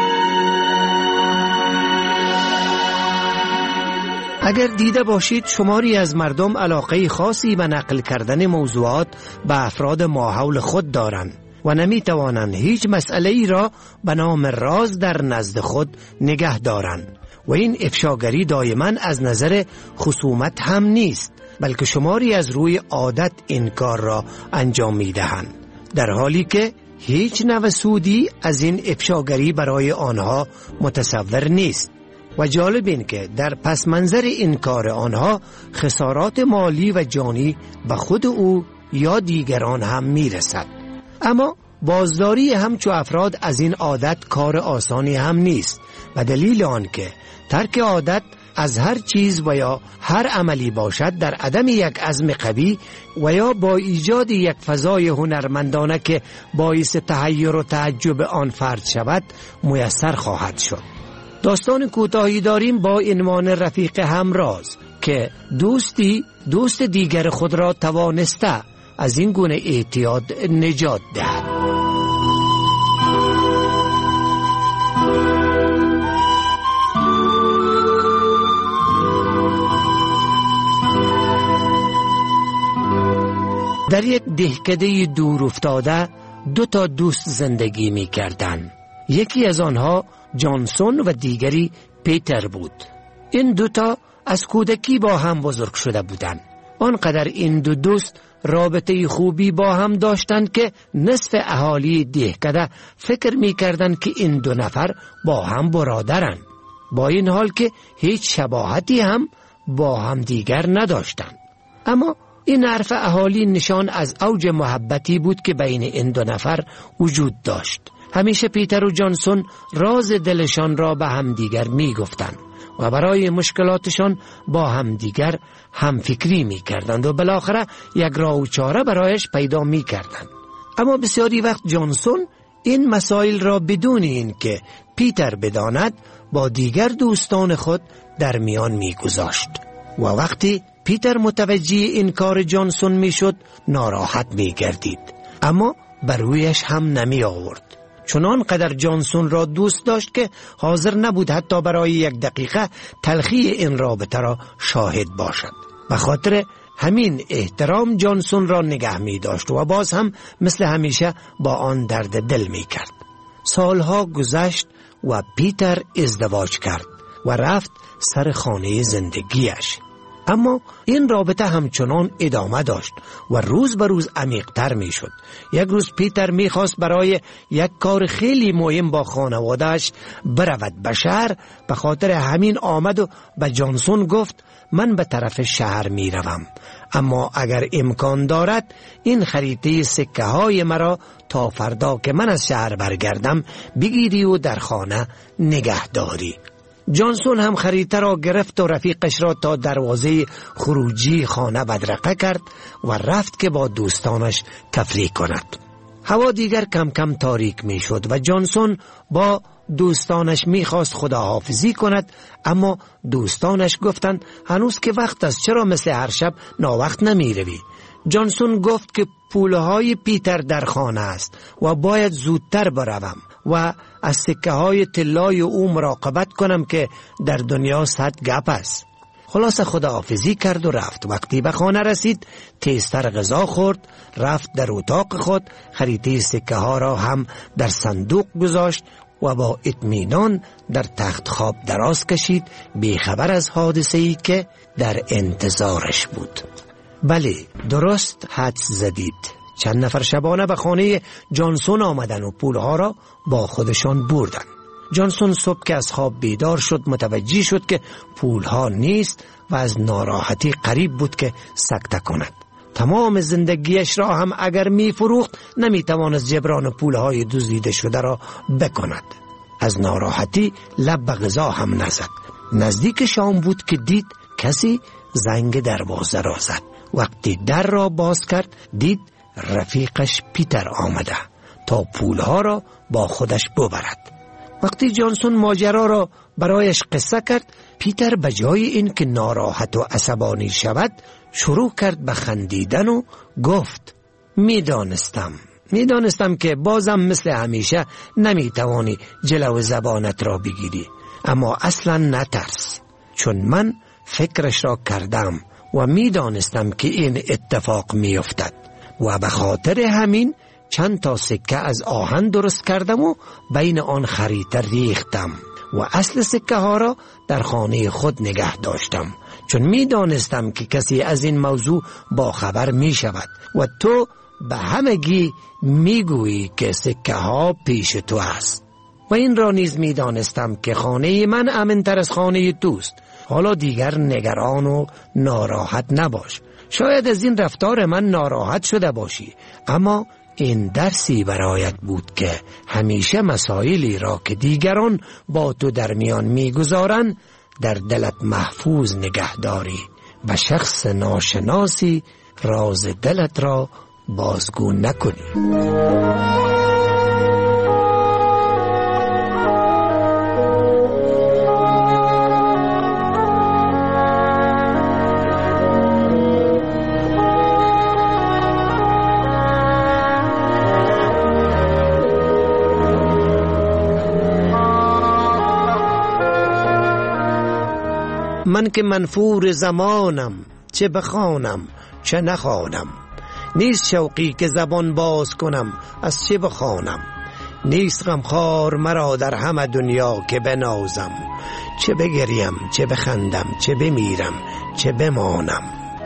اگر دیده باشید شماری از مردم علاقه خاصی به نقل کردن موضوعات به افراد ماحول خود دارند و نمی توانند هیچ مسئله ای را به نام راز در نزد خود نگه دارند و این افشاگری دائما از نظر خصومت هم نیست، بلکه شماری از روی عادت این کار را انجام می دهند، در حالی که هیچ نوع سودی از این افشاگری برای آنها متصور نیست. و جالب این که در پس منظر این کار آنها خسارات مالی و جانی به خود او یا دیگران هم میرسد. اما بازداری همچو افراد از این عادت کار آسانی هم نیست و دلیل آن که ترک عادت از هر چیز و یا هر عملی باشد در عدم یک عزم قوی و یا با ایجاد یک فضای هنرمندانه که باعث تحیر و تعجب آن فرد شود میسر خواهد شد. داستان کوتاهی داریم با عنوان رفیق همراز که دوستی دوست دیگر خود را توانسته از این گونه اعتیاد نجات دهد. در یک دهکده دور افتاده دو تا دوست زندگی می کردند. یکی از آنها جانسون و دیگری پیتر بود. این دوتا از کودکی با هم بزرگ شده بودند. آنقدر این دو دوست رابطه خوبی با هم داشتند که نصف اهالی دهکده فکر می کردند که این دو نفر با هم برادرند، با این حال که هیچ شباهتی هم با هم دیگر نداشتند. اما این حرف اهالی نشان از اوج محبتی بود که بین این دو نفر وجود داشت. همیشه پیتر و جانسون راز دلشان را به همدیگر می گفتند و برای مشکلاتشان با همدیگر هم فکری می کردند و بالاخره یک راه و چاره برایش پیدا می کردند. اما بسیاری وقت جانسون این مسائل را بدون این که پیتر بداند با دیگر دوستان خود در میان می گذاشت و وقتی پیتر متوجه این کار جانسون می شد ناراحت می گردید، اما بر رویش هم نمی آورد. چنان قدر جانسون را دوست داشت که حاضر نبود حتی برای یک دقیقه تلخی این رابطه را شاهد باشد. به خاطر همین احترام جانسون را نگه می داشت و باز هم مثل همیشه با آن درد دل می کرد. سالها گذشت و پیتر ازدواج کرد و رفت سر خانه زندگیش. اما این رابطه همچنان ادامه داشت و روز به روز عمیق‌تر می شد. یک روز پیتر می خواست برای یک کار خیلی مهم با خانوادهش برود به شهر. به خاطر همین آمد و به جانسون گفت من به طرف شهر می روم، اما اگر امکان دارد این خریطه سکه های مرا تا فردا که من از شهر برگردم بگیری و در خانه نگه داری. جانسون هم خریطه را گرفت و رفیقش را تا دروازه خروجی خانه بدرقه کرد و رفت که با دوستانش تفریح کند. هوا دیگر کم کم تاریک می شد و جانسون با دوستانش می خواست خداحافظی کند، اما دوستانش گفتند هنوز که وقت است، چرا مثل هر شب ناوقت نمی روی؟ جانسون گفت که پولهای پیتر در خانه است و باید زودتر بروم و از سکه های طلای او مراقبت کنم که در دنیا صد گپ است. خلاصه خداحافظی کرد و رفت. وقتی به خانه رسید تیزتر غذا خورد، رفت در اتاق خود، خریطه سکه ها را هم در صندوق گذاشت و با اطمینان در تخت خواب دراز کشید، بیخبر از حادثه‌ای که در انتظارش بود. بله، درست حدس زدید. چند نفر شبانه به خانه جانسون آمدن و پولها را با خودشان بردن. جانسون صبح که از خواب بیدار شد متوجه شد که پولها نیست و از ناراحتی قریب بود که سکته کند. تمام زندگیش را هم اگر می فروخت نمی توانست جبران پولهای دزدیده شده را بکند. از ناراحتی لب به غذا هم نزد. نزدیک شام بود که دید کسی زنگ دروازه را زد. وقتی در را باز کرد دید رفیقش پیتر آمده تا پولها را با خودش ببرد. وقتی جانسون ماجرا را برایش قصه کرد، پیتر به جای این که ناراحت و عصبانی شود شروع کرد به خندیدن و گفت میدانستم میدانستم که بازم مثل همیشه نمیتوانی جلو زبانت را بگیری، اما اصلا نترس، چون من فکرش را کردم و میدانستم که این اتفاق میافتد و به خاطر همین چند تا سکه از آهن درست کردم و بین آن خریطه ریختم و اصل سکه ها را در خانه خود نگه داشتم، چون می دانستم که کسی از این موضوع با خبر می شود و تو به همگی می گویی که سکه ها پیش تو است. و این را نیز می دانستم که خانه من امن‌تر از خانه توست. حالا دیگر نگران و ناراحت نباش. شاید از این رفتار من ناراحت شده باشی، اما این درسی برایت بود که همیشه مسائلی را که دیگران با تو در میان میگذارن در دلت محفوظ نگه داری و شخص ناشناسی راز دلت را بازگو نکنی. من که منفور زمانم، چه بخوانم چه نخوانم، نیست شوقی که زبان باز کنم از چه بخوانم. نیست غمخوار مرا در همه دنیا که بنازم، چه بگریم چه بخندم چه بمیرم چه بمانم.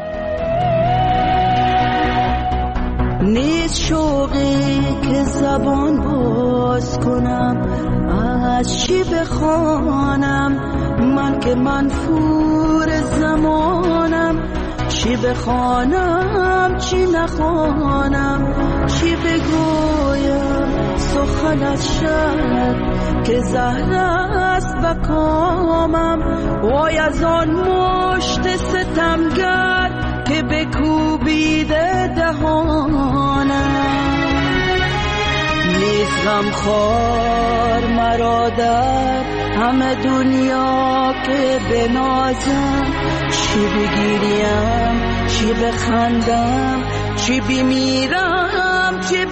نیست شوقی که زبان باز کنم از چی بخوانم، من که منفور زمانم، چی بخوانم چی نخوانم، چی بگویم سخن از شب که زهر است به کامم. وای از آن مشت ستمگر که بکوبیده دهانم. نیست غمخوار مرا در همه دنیا که بنازم، چی بگیریم چی بخندم، چی بمیرم چی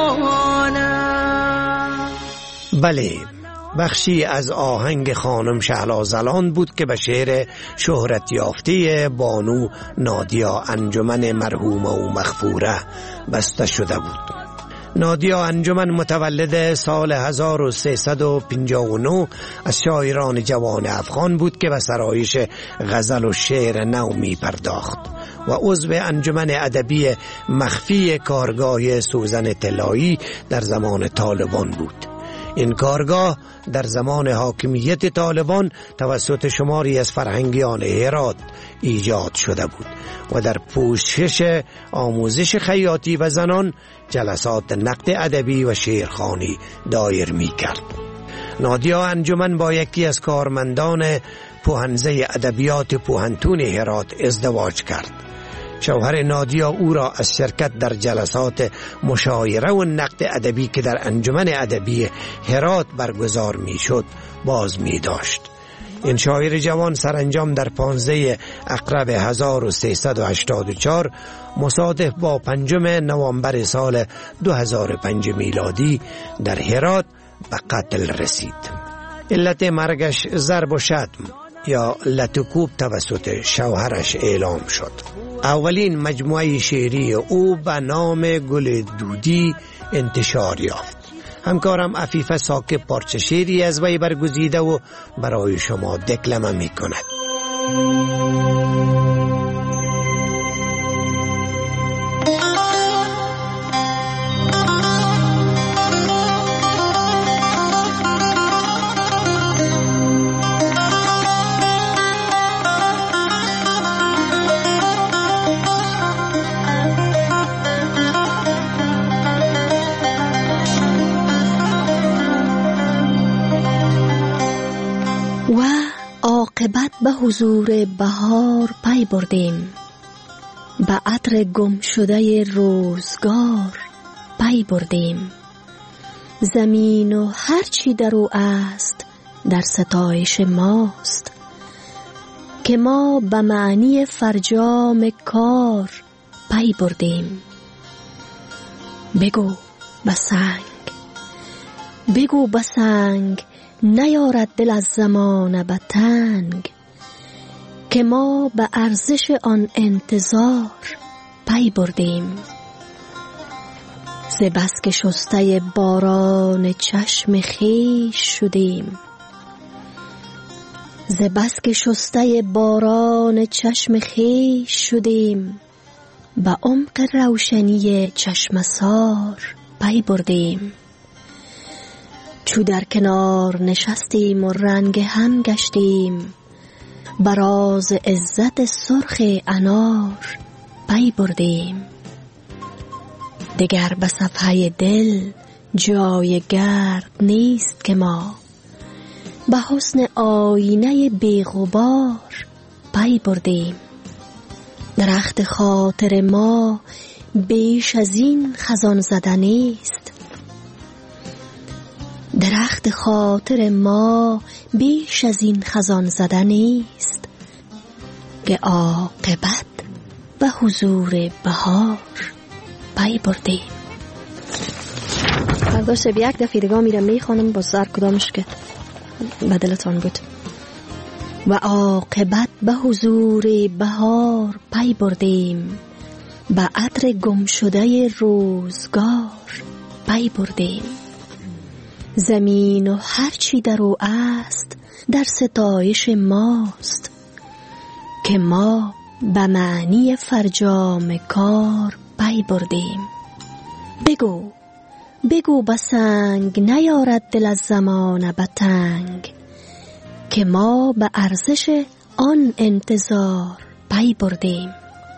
بمانم. بله، بخشی از آهنگ خانم شهلا زلان بود که به شعر شهرت یافته بانو نادیا انجمن مرحومه و مغفوره بسته شده بود. نادیا انجمن متولد سال هزار و سیصد و پنجاه و نه از شاعران جوان افغان بود که به سرایش غزل و شعر نو می پرداخت و عضو انجمن ادبی مخفی کارگاه سوزن طلایی در زمان طالبان بود. این کارگاه در زمان حاکمیت طالبان توسط شماری از فرهنگیان هرات ایجاد شده بود و در پوشش آموزش خیاطی و زنان جلسات نقد ادبی و شعرخوانی دایر می کرد. نادیا انجمن با یکی از کارمندان پوهنزه ادبیات پوهنتون هرات ازدواج کرد. شوهر نادیا او را از شرکت در جلسات مشاوره و نقد ادبی که در انجمن ادبی هرات برگزار می شد باز می داشت. این شاعر جوان سرانجام در پانزده اقرب هزار و سیصد و هشتاد و چهار مصادف با پنجم نوامبر سال دو هزار و پنج میلادی در هرات به قتل رسید. علت مرگش ضرب و شتم یا لطکوب توسط شوهرش اعلام شد. اولین مجموعه شعری او به نام گل دودی انتشار یافت. همکارم عفیفه ساکب پارچه شعری از وی برگزیده و برای شما دکلمه می کند. عاقبت به حضور بهار پی بردیم، به عطر گم شده روزگار پی بردیم. زمین و هر چی در او است در ستایش ماست، که ما به معنی فرجام کار پی بردیم. بگو به سنگ، بگو به سنگ نیارد دل از زمان به تنگ، که ما به ارزش آن انتظار پی بردیم. ز بس که شسته باران چشم خویش شدیم، ز بس که شسته باران چشم خویش شدیم، به عمق روشنی چشمسار پی بردیم. چو در کنار نشستیم و رنگ هم گشتیم، به راز عزت سرخ انار پی بردیم. دگر به صفحه دل جای گرد نیست که ما، به حسن آینه بی غبار پی بردیم. درخت خاطر ما بیش از این خزان زده نیست، درخت خاطر ما بیش از این خزان زده نیست، که عاقبت به حضور بهار پی بردیم. برداشت به یک دفعه دیگه میرم میخوانم باز هر کدامش که به دلتان بود. و عاقبت به حضور بهار پی بردیم، به عطر گم شده روزگار پی بردیم. زمین و هر چی در او است در ستایش ماست، که ما به معنی فرجام کار پی بردیم. بگو بگو به سنگ نیارد دل از زمان به تنگ، که ما به ارزش آن انتظار پی بردیم.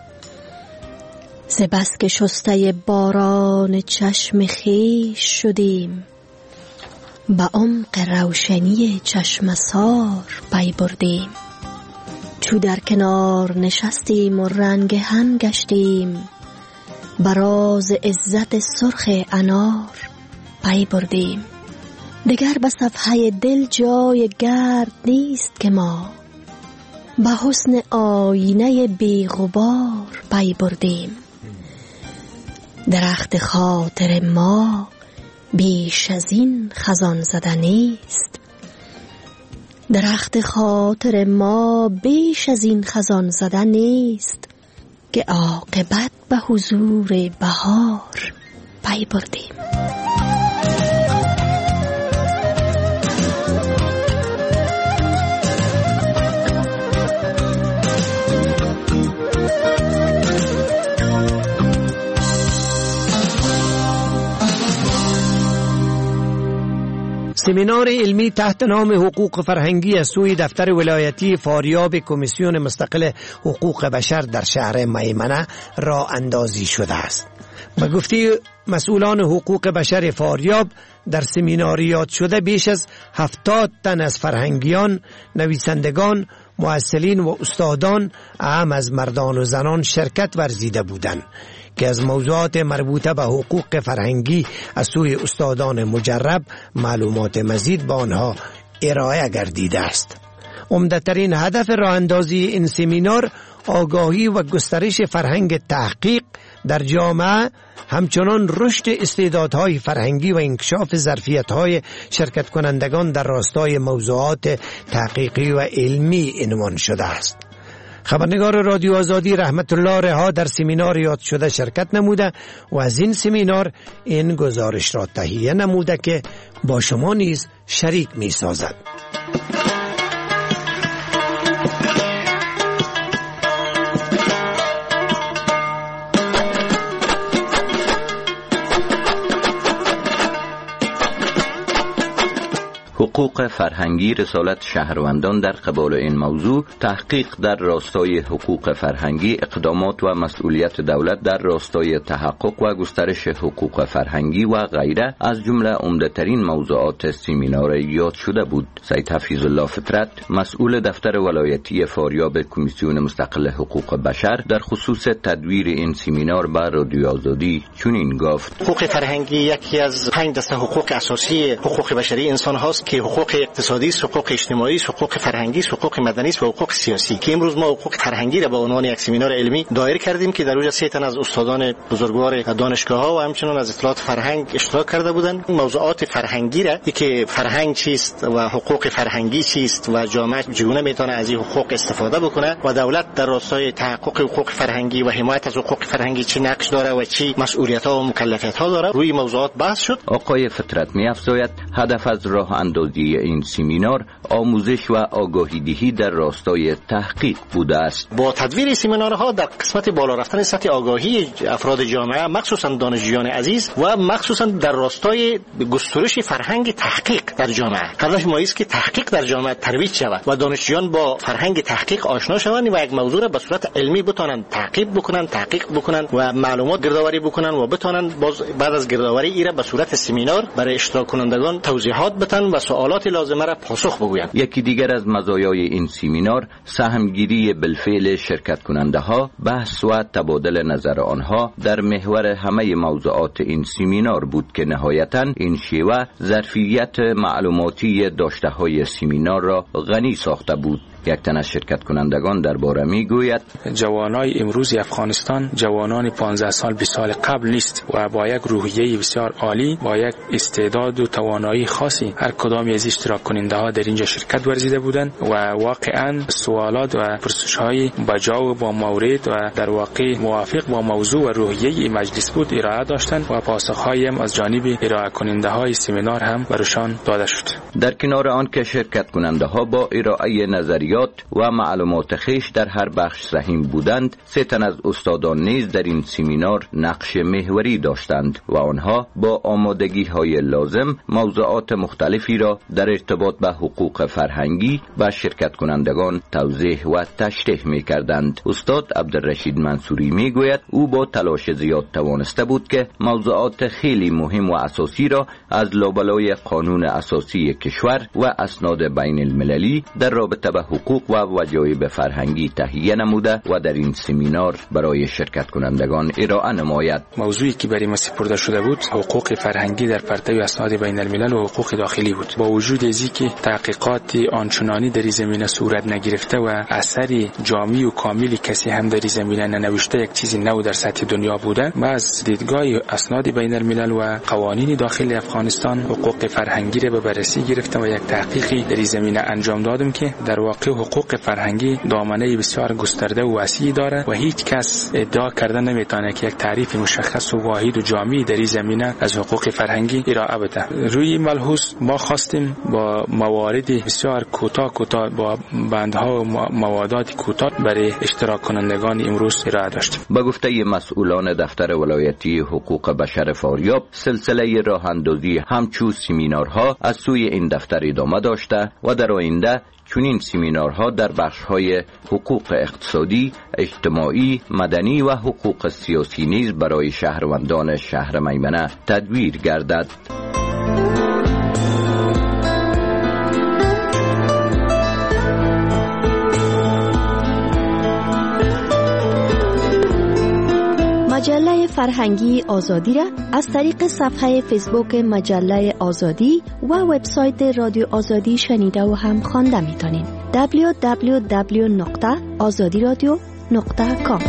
ز بس که شسته باران چشم خویش شدیم، به عمق روشنی چشمسار پی بردیم. چو در کنار نشستیم و رنگ هم گشتیم، به راز عزت سرخ انار پی بردیم. دگر به صفحه دل جای گرد نیست که ما به حسن آینه بی غبار پی بردیم. درخت خاطر ما بیش از این خزان زده نیست. درخت خاطر ما بیش از این خزان زده نیست که عاقبت به حضور بهار پی بردیم. سمینار علمی تحت نام حقوق فرهنگی از سوی دفتر ولایتی فاریاب کمیسیون مستقل حقوق بشر در شهر میمنه راه اندازی شده است. به گفته مسئولان حقوق بشر فاریاب، در سمیناریات شده بیش از هفتاد تن از فرهنگیان، نویسندگان، مؤثرین و استادان اهم از مردان و زنان شرکت ورزیده بودند که از موضوعات مربوطه به حقوق فرهنگی از سوی استادان مجرب معلومات مزید به آنها ارائه گردیده است. عمده‌ترین هدف راه اندازی این سمینار آگاهی و گسترش فرهنگ تحقیق در جامعه، همچنان رشد استعدادهای فرهنگی و انکشاف ظرفیت‌های شرکت کنندگان در راستای موضوعات تحقیقی و علمی عنوان شده است. خبرنگار رادیو آزادی رحمت الله رها در سمینار یاد شده شرکت نموده و از این سمینار این گزارش را تهیه نموده که با شما نیز شریک می سازد. حقوق فرهنگی رسالت شهروندان در قبال این موضوع، تحقیق در راستای حقوق فرهنگی، اقدامات و مسئولیت دولت در راستای تحقق و گسترش حقوق فرهنگی و غیره از جمله عمده‌ترین موضوعات سمینار یاد شده بود. سید حفیظ الله فطرت، مسئول دفتر ولایتی فاریاب کمیسیون مستقل حقوق بشر، در خصوص تدویر این سمینار به رادیو آزادی چنین گفت: حقوق فرهنگی یکی از پنج دسته حقوق اساسی حقوق بشری انسان هاست که حقوق اقتصادی، حقوق اجتماعی، حقوق فرهنگی، حقوق مدنی و حقوق سیاسی، که امروز ما حقوق فرهنگی را به عنوان یک سمینار علمی دایر کردیم که در اونجا سه تن از استادان بزرگوار دانشگاه‌ها و همچنین از اطلاعات فرهنگ اشتراک کرده بودند. موضوعات فرهنگی را که فرهنگ چیست و حقوق فرهنگی چیست و جامعه چگونه میتونه از این حقوق استفاده بکنه و دولت در راستای تحقق حقوق فرهنگی و حمایت از حقوق فرهنگی چه نقش داره و چه مسئولیت‌ها و مکلفیت‌ها داره، روی موضوعات بحث شد. آقای فطرت می‌افزاید هدف از راه اندازی این سمینار آموزش و آگاهی دهی در راستای تحقیق بوده است. با تدویر سمینارها در قسمت بالا رفتن سطح آگاهی افراد جامعه، مخصوصا دانشجویان عزیز و مخصوصا در راستای گسترش فرهنگ تحقیق در جامعه، هدف ما است که تحقیق در جامعه ترویج شود و دانشجویان با فرهنگ تحقیق آشنا شوند و یک موضوع را به صورت علمی بتونن تعقیب بکنن، تحقیق بکنن و معلومات گردآوری بکنن و بتونن باز بعد از گردآوری ایره به صورت سمینار برای اشتراک کنندگان توضیحات بدن و سوالات لازمه را پاسخ بگویند. یکی دیگر از مزایای این سمینار سهمگیری بالفعل شرکت کننده ها، بحث و تبادل نظر آنها در محور همه موضوعات این سمینار بود که نهایتاً این شیوه ظرفیت معلوماتی داشته های سمینار را غنی ساخته بود. یک تن از شرکت کنندگان درباره می گوید: جوانای امروز افغانستان جوانان پانزده سال بیست سال قبل نیست و با یک روحیه بسیار عالی، با یک استعداد و توانایی خاصی هر کدام از اشتراک کننده ها در اینجا شرکت ورزیده بودند و واقعا سوالات و پرسش های بجا و با مورد و در واقع موافق با موضوع و روحیه مجلس بود ارائه داشتند و پاسخ های هم از جانب ارائه کننده های سمینار هم برشان داده شد. در کنار آن که شرکت کننده ها با ارائه نظریات و معلومات خیش در هر بخش سهیم بودند، سه تن از استادان نیز در این سمینار نقش محوری داشتند و آنها با آمادگی های لازم موضوعات مختلفی را در ارتباط به حقوق فرهنگی و شرکت کنندگان توضیح و تشریح می کردند. استاد عبدالرشید منصوری می گوید او با تلاش زیاد توانسته بود که موضوعات خیلی مهم و اساسی را از لابلای قانون اساسی کشور و اسناد بین المللی در رابطه به حقوق و وجایب فرهنگی تهیه نموده و در این سمینار برای شرکت کنندگان ارائه نماید. موضوعی که برای ما سپرده شده بود حقوق فرهنگی در پرتو اسناد بین الملل و حقوق داخلی بود. با وجود ازی که تحقیقات آنچنانی در این زمینه صورت نگرفته و اثر جامع و کاملی کسی هم در این زمینه ننوشته، یک چیزی نو در سطح دنیا بوده، ما از دیدگاه اسناد بین الملل و قوانین داخلی افغانستان حقوق فرهنگی را به بررسی گرفتم و یک تحقیقی در این زمینه انجام دادم که در واقع حقوق فرهنگی دامنه بسیار گسترده و وسیعی داره و هیچ کس ادعا کرده نمیتونه که یک تعریف مشخص و واحد و جامعی در این زمینه از حقوق فرهنگی ارائه بده. روی ملحوظ ما خواستیم با موارد بسیار کوتاه کوتاه با بندها و موادات کوتاه برای اشتراک کنندگان امروز ارائه داشتیم. با گفته مسئولان دفتر ولایتی حقوق بشر فاریاب، سلسله راه اندازی همچون سمینارها از سوی این دفتر ادامه داشته و در آینده چنین سمینارها در بخش‌های حقوق اقتصادی، اجتماعی، مدنی و حقوق سیاسی نیز برای شهروندان شهر میمنه تدبیر گردد. مجله فرهنگی آزادی را از طریق صفحه فیسبوک مجله آزادی و وبسایت رادیو آزادی شنیده و هم خوانده میتونین. دبلیو دبلیو دبلیو نقطه آزادی رادیو نقطه کام.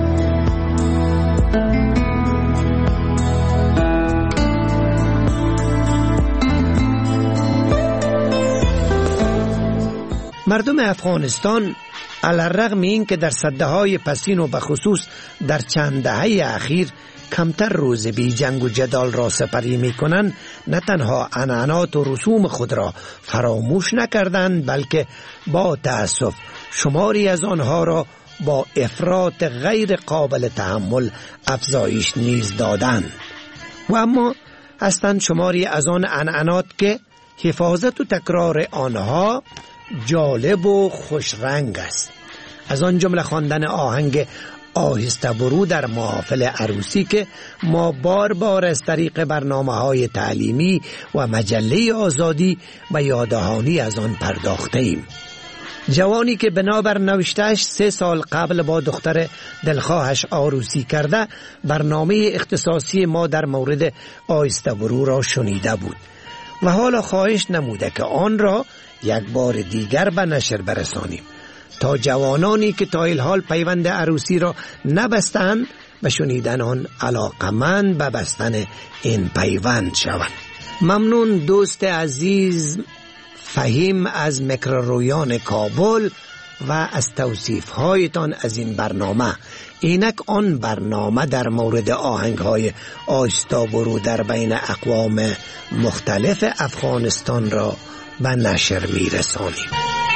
مردم افغانستان علی‌رغم این که در سده‌های پسین و بخصوص در چند دهه اخیر کمتر روز بی جنگ و جدال را سپری می کنند، نه تنها عنعنات و رسوم خود را فراموش نکردند، بلکه با تأسف شماری از آنها را با افراط غیر قابل تحمل افزایش نیز دادند. و اما هستند شماری از آن عنعنات که حفاظت و تکرار آنها جالب و خوش رنگ است. از آن جمله خواندن آهنگ آهسته برو در محافل عروسی که ما بار بار از طریق برنامه‌های تعلیمی و مجله آزادی به یاددهانی از آن پرداخته ایم. جوانی که بنابر نوشتهش سه سال قبل با دختر دلخواهش عروسی کرده، برنامه اختصاصی ما در مورد آهسته برو را شنیده بود و حالا خواهش نموده که آن را یک بار دیگر به نشر برسانیم تا جوانانی که تا الحال پیوند عروسی را نبستند به شنیدن آن علاقمند به بستن این پیوند شوند. ممنون دوست عزیز فهیم از میکرورویان کابل و از توصیف هایتان از این برنامه. اینک آن برنامه در مورد آهنگ های آهسته برو در بین اقوام مختلف افغانستان را به نشر می رسانیم.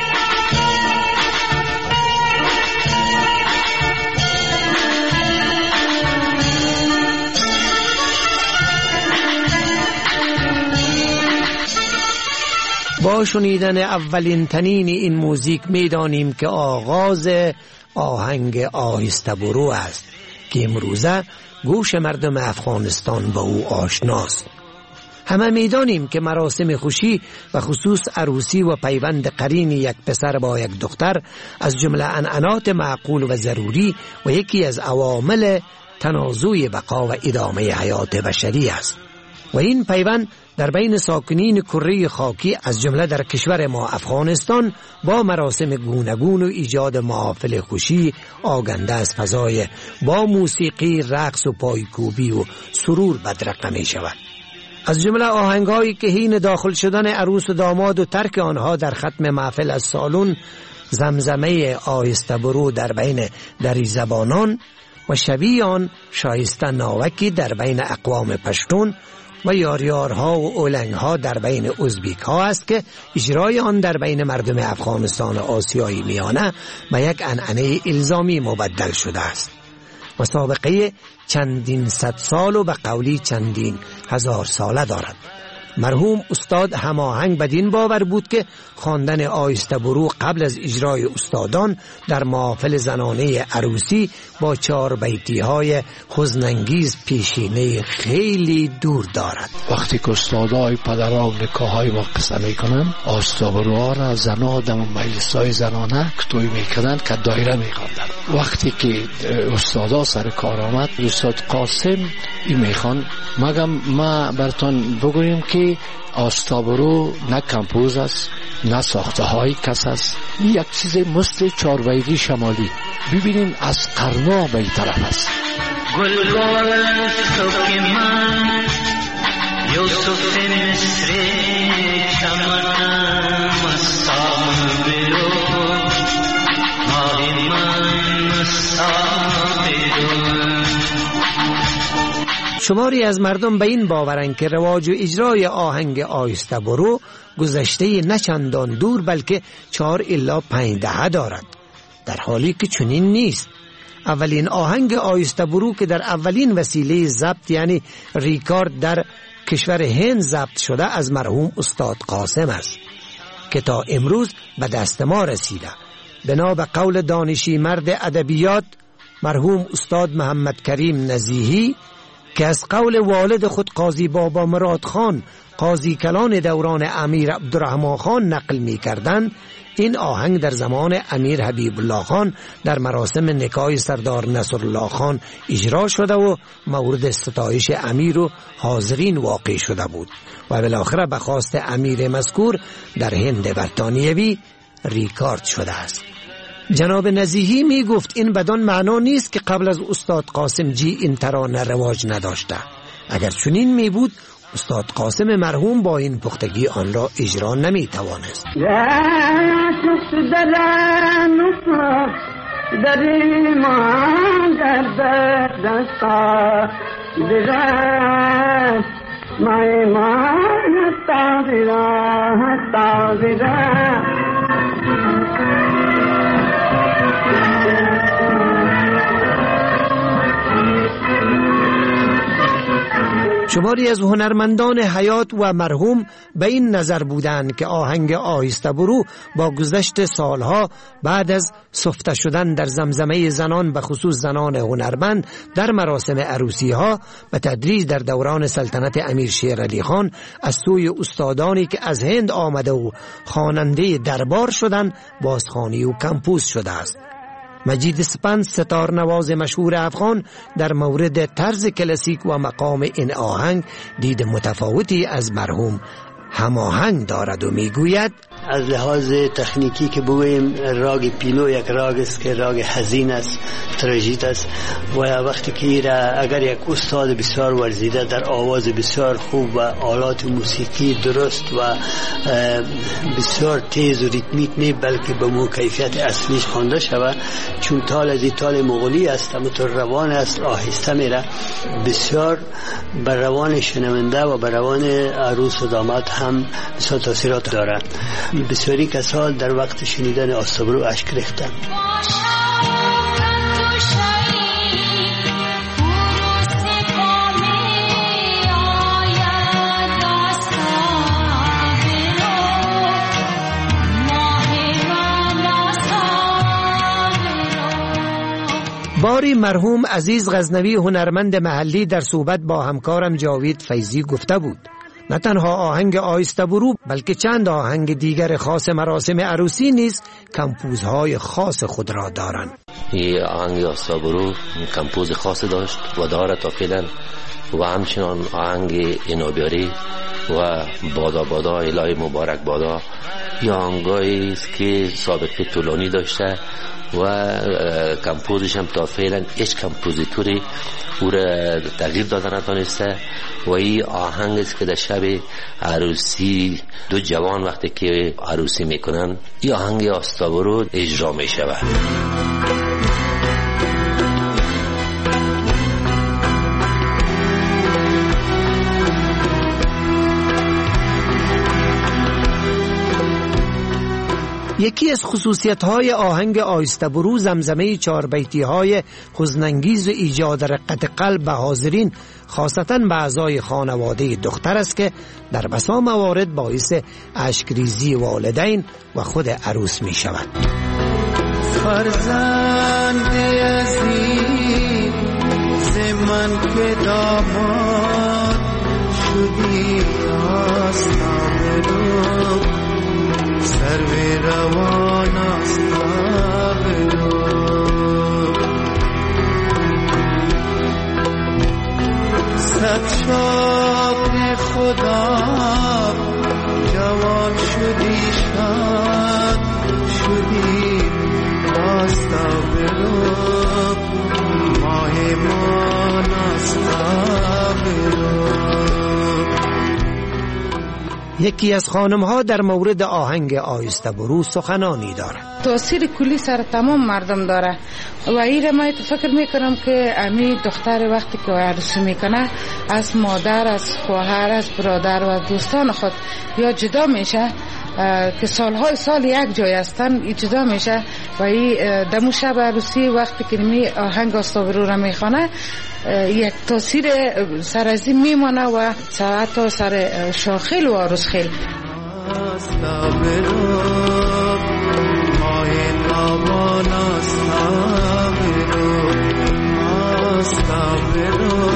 با شنیدن اولین تنین این موزیک می دانیم که آغاز آهنگ آهسته برو است که امروزه گوش مردم افغانستان با او آشناست. همه میدانیم که مراسم خوشی و خصوص عروسی و پیوند قرین یک پسر با یک دختر از جمله عنعنات معقول و ضروری و یکی از عوامل تنازع بقا و ادامه حیات بشری است و این پیوند در بین ساکنین کره خاکی از جمله در کشور ما افغانستان با مراسم گوناگون و ایجاد محافل خوشی آگنده از فضای با موسیقی، رقص و پایکوبی و سرور بدرقه می شود. از جمله آهنگایی که حین داخل شدن عروس و داماد و ترک آنها در ختم محفل از سالن، زمزمه آهسته برو در بین دری زبانان و شبیه آن شایسته ناوکی در بین اقوام پشتون و یاریارها و اولنگها در بین ازبیک ها است که اجرای آن در بین مردم افغانستان و آسیای میانه به یک عنعنه الزامی مبدل شده است. مسابقه چندین صد سال و به قولی چندین هزار ساله دارد. مرحوم استاد هماهنگ بدین باور بود که خواندن آیسته برو قبل از اجرای استادان در محافل زنانه عروسی با چهار بیتی های حزن‌انگیز پیشینه خیلی دور دارد. وقتی که استادای پدران نکاح های ما قصه میکنن، آیسته بروها را زنها در مجلس های زنانه کتوی میکنن که دایره میخواندن. وقتی که استادا سر کار آمد، استاد قاسم این میخوان، مگم ما براتون بگویم که آستابرو نه کمپوز است، نه ساخته های کس است، یک چیز مثل چاربیتی شمالی. ببینیم از قرنا به این طرف است. گلگل سوک من یوسف مصر چمنم مستام برو ماه من مستام برو. شماری از مردم به این باورند که رواج و اجرای آهنگ آیسته برو گذشته نه چندان دور بلکه چهار الا پنج دهه دارد، در حالی که چنین نیست. اولین آهنگ آیسته برو که در اولین وسیله ضبط یعنی ریکارد در کشور هند ضبط شده از مرحوم استاد قاسم است که تا امروز به دست ما رسیده. بنا به قول دانشی مرد ادبیات مرحوم استاد محمد کریم نزیهی که از قول والد خود قاضی بابا مراد خان قاضی کلان دوران امیر عبدالرحمن خان نقل می کردن، این آهنگ در زمان امیر حبیب الله خان در مراسم نکاح سردار نصرالله خان اجرا شده و مورد ستایش امیر و حاضرین واقع شده بود و بالاخره به خواست امیر مذکور در هند برطانیوی ریکارد شده است. جناب نزیهی می گفت این بدان معنا نیست که قبل از استاد قاسم جی این ترانه رواج نداشته. اگر چنین می بود استاد قاسم مرحوم با این پختگی آن را اجرا نمی توانست. شماری از هنرمندان حیات و مرحوم به این نظر بودند که آهنگ آیسته برو با گذشت سالها بعد از سفته شدن در زمزمه زنان به خصوص زنان هنرمند در مراسم عروسی ها به تدریج در دوران سلطنت امیر شیر علی خان از سوی استادانی که از هند آمده و خواننده دربار شدند بازخوانی و کمپوز شده است. مجید سپند ستار نواز مشهور افغان در مورد طرز کلاسیک و مقام این آهنگ دید متفاوتی از مرحوم هماهنگ دارد و میگوید از لحاظ تکنیکی که بگوییم راگ پیلو یک راگ است که راگ حزین است، تراژیک است و وقتی که ایره اگر یک استاد بسیار ورزیده در آواز بسیار خوب و آلات موسیقی درست و بسیار تیز و ریتمیک نه بلکه به مو کیفیت اصلیش خوانده شود، چون تال از این تال مغولی است اما تو روان است آهسته میره، بسیار بر روان شنونده و بر روان عروس و داماد هم بسیار تاثیرات دارد. بسیاری کسان در وقت شنیدن آیسته برو اشک ریختند. باری مرحوم عزیز غزنوی هنرمند محلی در صحبت با همکارم جاوید فیضی گفته بود نه تنها آهنگ آیسته برو بلکه چند آهنگ دیگر خاص مراسم عروسی نیز کمپوزهای خاص خود را دارند. این آهنگ آیسته برو کمپوز خاص داشت و دارد تا فعلا و همچنان آهنگ اینابیاری و بادا بادا الهی مبارک بادا یا آهنگایی است که سابقه طولانی داشته و کمپوزش هم تا فعلا هیچ کمپوزیتوری او را تغییر داده نتونسته و این آهنگ است که در شب عروسی دو جوان وقتی که عروسی میکنن این آهنگ آیسته برو اجرا میشود. یکی از خصوصیت‌های آهنگ آیسته برو زمزمه چهار بیتی‌های حزن‌انگیز و ایجاد رقت قلب به حاضرین خاصتاً به اعضای خانواده دختر است که در بسا موارد باعث اشکریزی والدین و خود عروس می شود. فرزند عزیز ز من که داماد شدی آستا برو سرو روان آستا برو صد شاق خدا جوان شدی شاد شدی آستا برو ماه مان آستا برو. یکی از خانم‌ها در مورد آهنگ آیسته برو سخنانی دارد. تأثیر کلی سر تمام مردم داره و این ما فکر میکنم که امی دختر وقتی که عروسی میکنه از مادر، از خواهر، از برادر و دوستان خود یا جدا میشه که سالهای سال یک جای هستن جدا میشه و این دمو شب عروسی وقتی که می آهنگ آیسته برو را میخونه یک تاثیر سر از این میمانه و حتی سر شاخیل و عروس خیل. آستا برو ماه تابان آستا برو آستا برو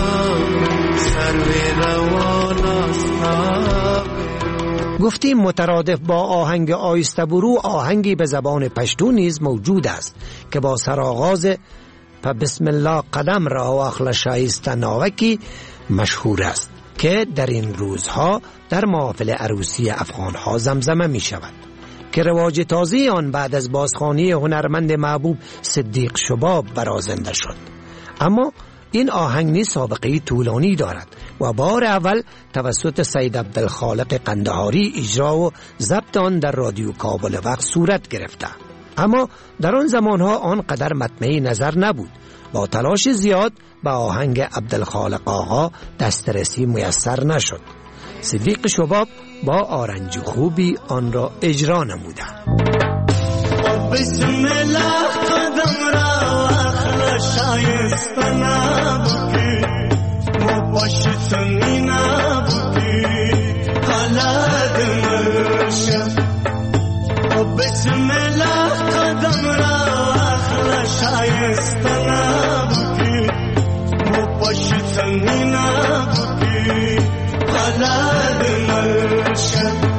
سرو روان آستا برو. گفتیم مترادف با آهنگ آیسته برو آهنگی به زبان پشتو نیز موجود است که با سرآغاز پا بسم الله قدم را و اخلا شایسته ناوکی مشهور است که در این روزها در محافل عروسی افغانها زمزمه می شود که رواج تازه آن بعد از بازخوانی هنرمند محبوب صدیق شباب برازنده شد. اما این آهنگ نیز سابقه طولانی دارد و بار اول توسط سید عبدالخالق قندهاری اجرا و ضبط آن در رادیو کابل وقت صورت گرفته، اما در آن زمانها آنقدر مطمئن نظر نبود. با تلاش زیاد به آهنگ عبدالخالق آقا دسترسی میسر نشد. صدیق شباب با آرنج خوبی آن را اجرا نموده. بسم الله قدم را اخلا شایسته نبودی و باشتنی نبودی حالت مرشد. بسم الله قدم را اخلا شایسته نبودی و باشتنی نبودی حالت مرشد.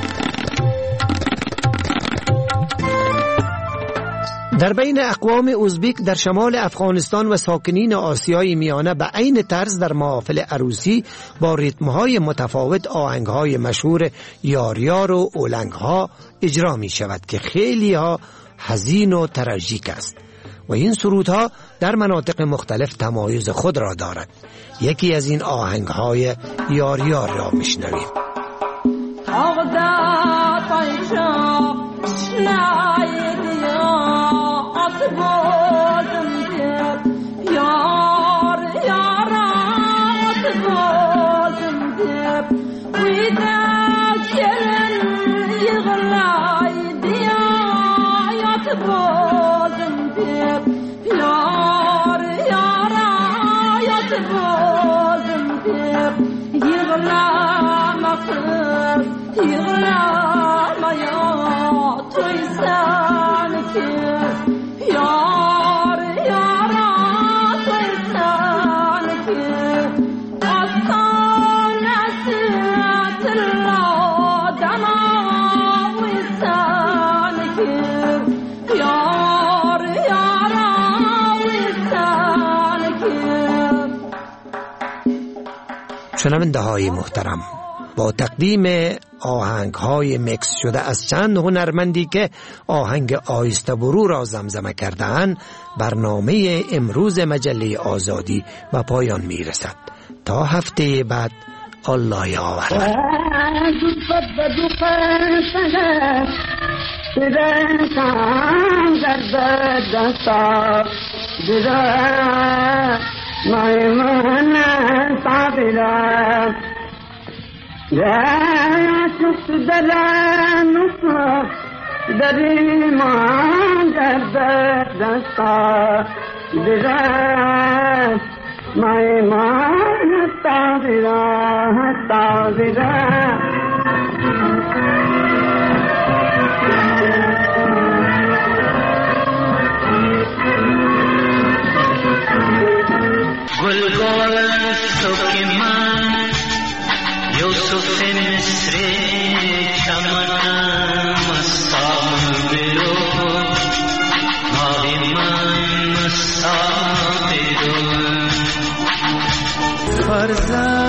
در بین اقوام ازبک در شمال افغانستان و ساکنین آسیای میانه به عین طرز در محافل عروسی با ریتم‌های متفاوت آهنگ‌های مشهور یاریار و اولنگ‌ها اجرا می شود که خیلی ها حزین و تراژیک است و این سرودها در مناطق مختلف تمایز خود را دارد. یکی از این آهنگ‌های یاریار را میشنویم. شنونده های محترم، با تقدیم آهنگ های مکس شده از چند هنرمندی که آهنگ آیسته برو را زمزمه کرده‌اند، برنامه امروز مجله آزادی و پایان می رسد. تا هفته بعد الله یاور. مایمون صابرم یا شفت دلم نصف دری مان در دستا دیدم مای مان تا دیدم تا دیدم گلگون سوک من یوسف مصر چمنم مستان برو ماهی من مستان برو فرزند